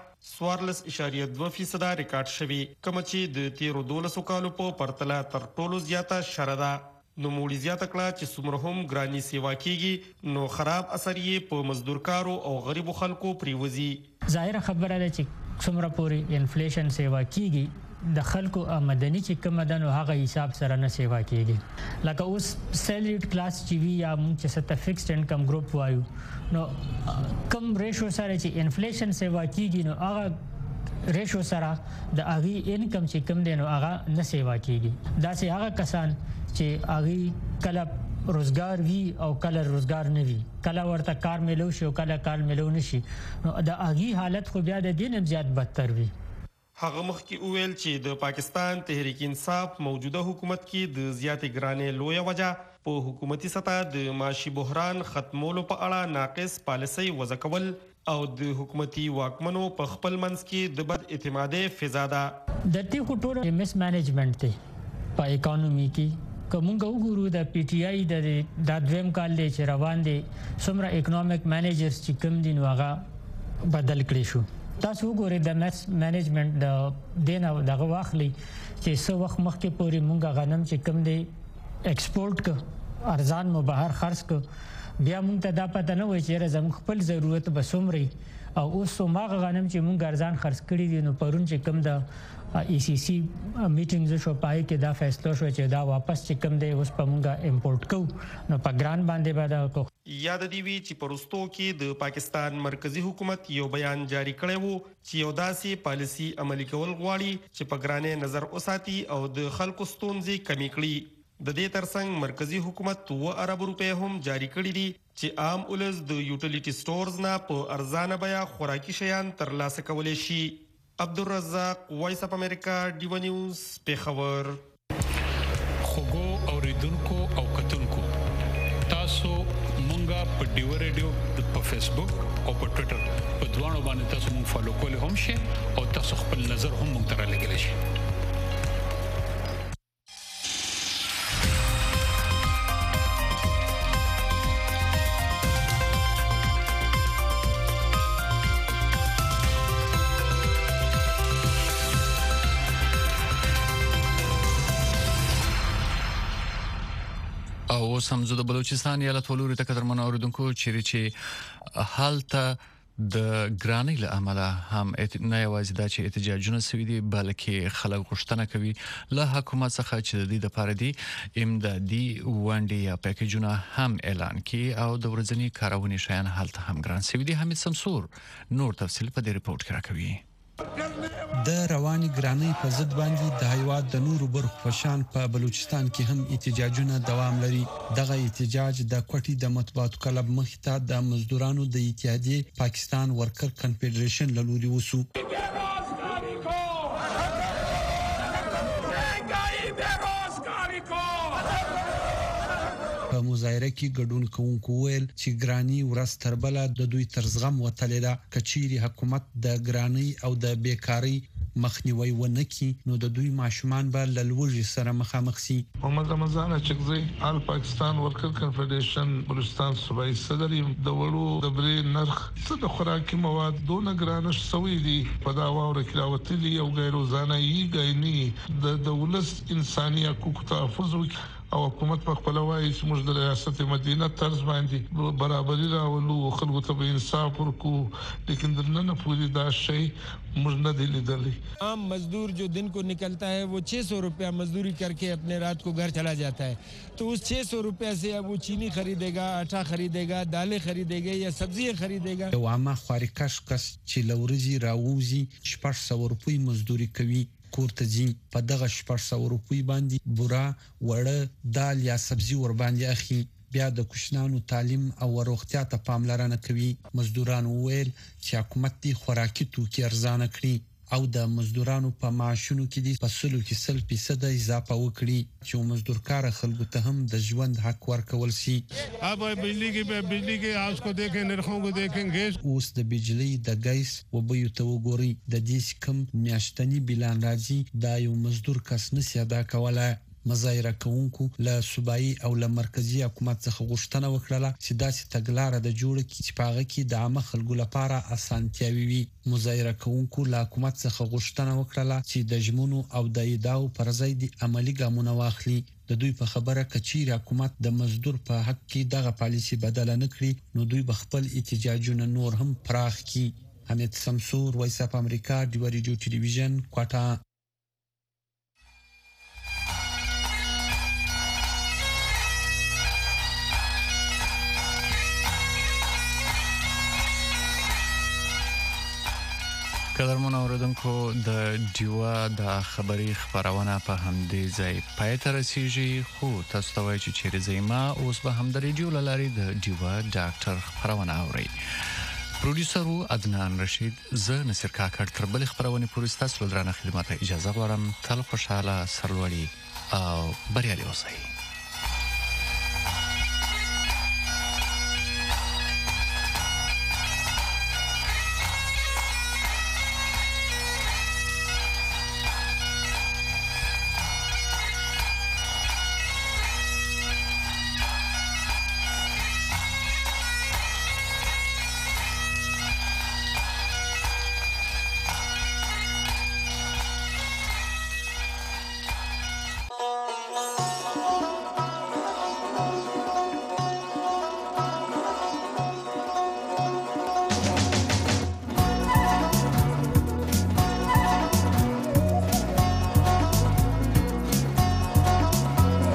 14.2% ریکارډ شوی کوم چې د 13 کالو په پرتله تر ټولو زیاته شره ده نو موړي زیاته کړه چې څومره هم ګرانی سیوا کیږي نو خراب اثر یې په مزدورکارو او غریبو خلکو پریوزي ظاهر خبره ده چې څومره پوري انفلیشن سیوا کیږي د خلکو آمدنی چې کوم ده نو هغه حساب سره نه سیوا کیږي لکه اوس سیلریډ کلاس چې وی یا موږ چې ست فکسډ انکم ګروپ وایو نو کم ریشو سره چې انفلیشن سیوا کیږي نو هغه ریشو سره د اغي انکم چې کم دی نو هغه نه سیوا کیږي دا سه هغه کسان چې اغي کله روزګار وی او کله روزګار نه وی کله ورته کار ملو شي او کله کار ملو نشي نو د اغي حالت خو بیا د دینم زیات بدتر وی هغه مخکې وویل چې د پاکستان تحریک انصاف موجوده حکومت کې د زیاتې ګرانې لویه وجه په حکومتي سطح د معاشي بحران ختمولو په اړه ناقص پالیسۍ وضع کول او د حکومتي واکمنو په خپل منځ کې د بد اعتمادۍ فضا ده. د دې ټول مس مینجمنت دی په اکانومي کې کومګه وګورو د پی ټی آی د دویم کال دی چې روان دي څومره اکونومیک مینیجرز چې کوم دي نو هغه بدل کړی شو. تاسو وګورئ د مس مینجمنت د دینه دغه واخلي چې څو وخت مخکې پورې مونږ غنم چې کوم دی ایکسپورټ ک ارزان مو بهر خرڅ ک بیا مونږ ته دا پته نه وای چې زموږ خپل ضرورت به څومره او اوس ماغه غنم چې مونږ ارزان خرڅ کړي دي نو پرون چې کوم د ای سی سی میټینګز شو پای کې دا فیصله شو چې دا واپس چې کوم دی اوس په مونږه امپورټ کو نو په ګران باندې به دا یاد دی وی چې پرستو کې د پاکستان مرکزی حکومت یو بیان جاری کړی وو چې یو داسې پالیسی عملي کول غواړي چې په ګرانې نظر اوساتي او د خلکو ستونزې کمی کړي. د دې ترڅنګ مرکزی حکومت 2 ارب روپے هم جاری کړي دي چې عام ولز د یوټیلیټي سټورز نه په ارزانه بیا خوراکي شیان ترلاسه کولی شي. عبدالرزاق وایس اف امریکا ډیو نیوز پیښور. خوګو اوریدونکو او کتونکو تاسو مونږه په ډیو ریډیو په فیسبوک او په ټوئیټر په دوانو باندې تاسو مونږ فالو کولی هم شئ او تاسو خپل نظر هم مونږ ته رالیږلی شئ. او سمزو د بلوچستان ایالت ولوري ته قدرمن اوریدونکو چې حالته د ګرانی له عمله هم نه یوازې دا چې احتجاجونه سوي دي بلکې خلک غوښتنه کوي له حکومت څخه چې د دې لپاره دي امدادي ونډې یا پیکیجونه هم اعلان کړي او د ورځنی کارونې شیان حالته هم ګران سوي دي. حمید سمسور نور تفصیل په دې ریپورت کې راکوي. د رواني ګرانۍ په ضد باندې د هیواد د نورو برخو په شان په بلوچستان کې هم احتجاجونه دوام لري. دغه احتجاج د کوټي د مطبوعاتو کلب مخې ته د مزدورانو د اتحادیې پاکستان ورکر کنفدریشن له لوري وسو. په مظاهره کې ګډون کوونکو ویل چې ګرانی ورځ تر بله د دوی تر زغم وتلې ده. کچيري حکومت د ګرانی او د بیکاری مخنیوي ونه کړي نو د دوی ماشومان به له لوږې سره مخامخ شي. محمد رمضان چکزی آل پاکستان ورکر کنفدریشن بلوچستان صوبایي صدر د وړو د برې نرخ څه د خوراکي مواد دونه ګرانش سوي دي په دا واوره کې راوتلي او غیر روزانه یې غایني د دولت انساني حقوق تحفظ او حکومت په خپل وایي چې موږ د ریاست مدینه طرز باندې برابرۍ راولو خلکو ته انصاف ورکو لیکن درنه پوری دا شی موږ نه دی لیدلی. عام मजदूर जो दिन को निकलता है वो 600 रुपया मजदूरी करके अपने रात को घर चला जाता है तो उस 600 रुपया से अब वो चीनी खरीदेगा, आटा खरीदेगा, दालें खरीदेगा या सब्जियां खरीदेगा. یو عامه خارکش کس چې لوريزي راووزي 600 روپۍ مزدوري کوي کور ته ځي په دغه 600 روپۍ باندې بورا وړه دال یا سبزي ور باندې اخی بیا د کوشنانو تعلیم او روغتیا ته پاملرنه کوي. مزدوران ویل چې حکومت دی خوراکي توکي ارزانه کړي او د مزدورانو په معاشونو کې دي په 100% اضافه وکړي چې مزدورکار خلکو ته هم د ژوند حق ورکول شي. अब बिजली के हाउस को देखें, नरखों को देखें, गैस اوس د بجلی د ګیس و بیو ته وګوري د دې کم میاشتنی بلان راځي دا یو مزدور کس نشي ادا کولای. مظاهره کوونکو له صوبایي او له مرکزی حکومت څخه غوښتنه وکړه چې داسې تګلارې د جوړ کړي چې پاغه کې د عامه خلکو لپاره اسانتیاوي وي. مظاهره کوونکو له حکومت څخه غوښتنه وکړه چې د ژمنو او د ادعاو پر ځای د عملی ګامونه واخلي. د دوی په خبره کچيري حکومت د مزدور په حق کې دغه پالیسي بدل نه کړي نو دوی به خپل احتجاجونه نور هم پراخ کړي. حمید سمسور وایس اف امریکا ډیو ریډیو ټلویزیون کوټا. قدرمن اوریدونکو د ډیوا د خبري خبرونه په همدې ځای پای ته رسیږي خو تاسو ته وایي چې چیرې زما اوس به هم د ریډیو لاري د ډیوا ډاکټر خبرونه اوري. پروډوسر عدنان رشید ز نصر کاکړ تر بل خبرونه پورې تاسو درانه خدمات اجازه غواړم تل خوشاله سرلوړي او بریالي اوسئ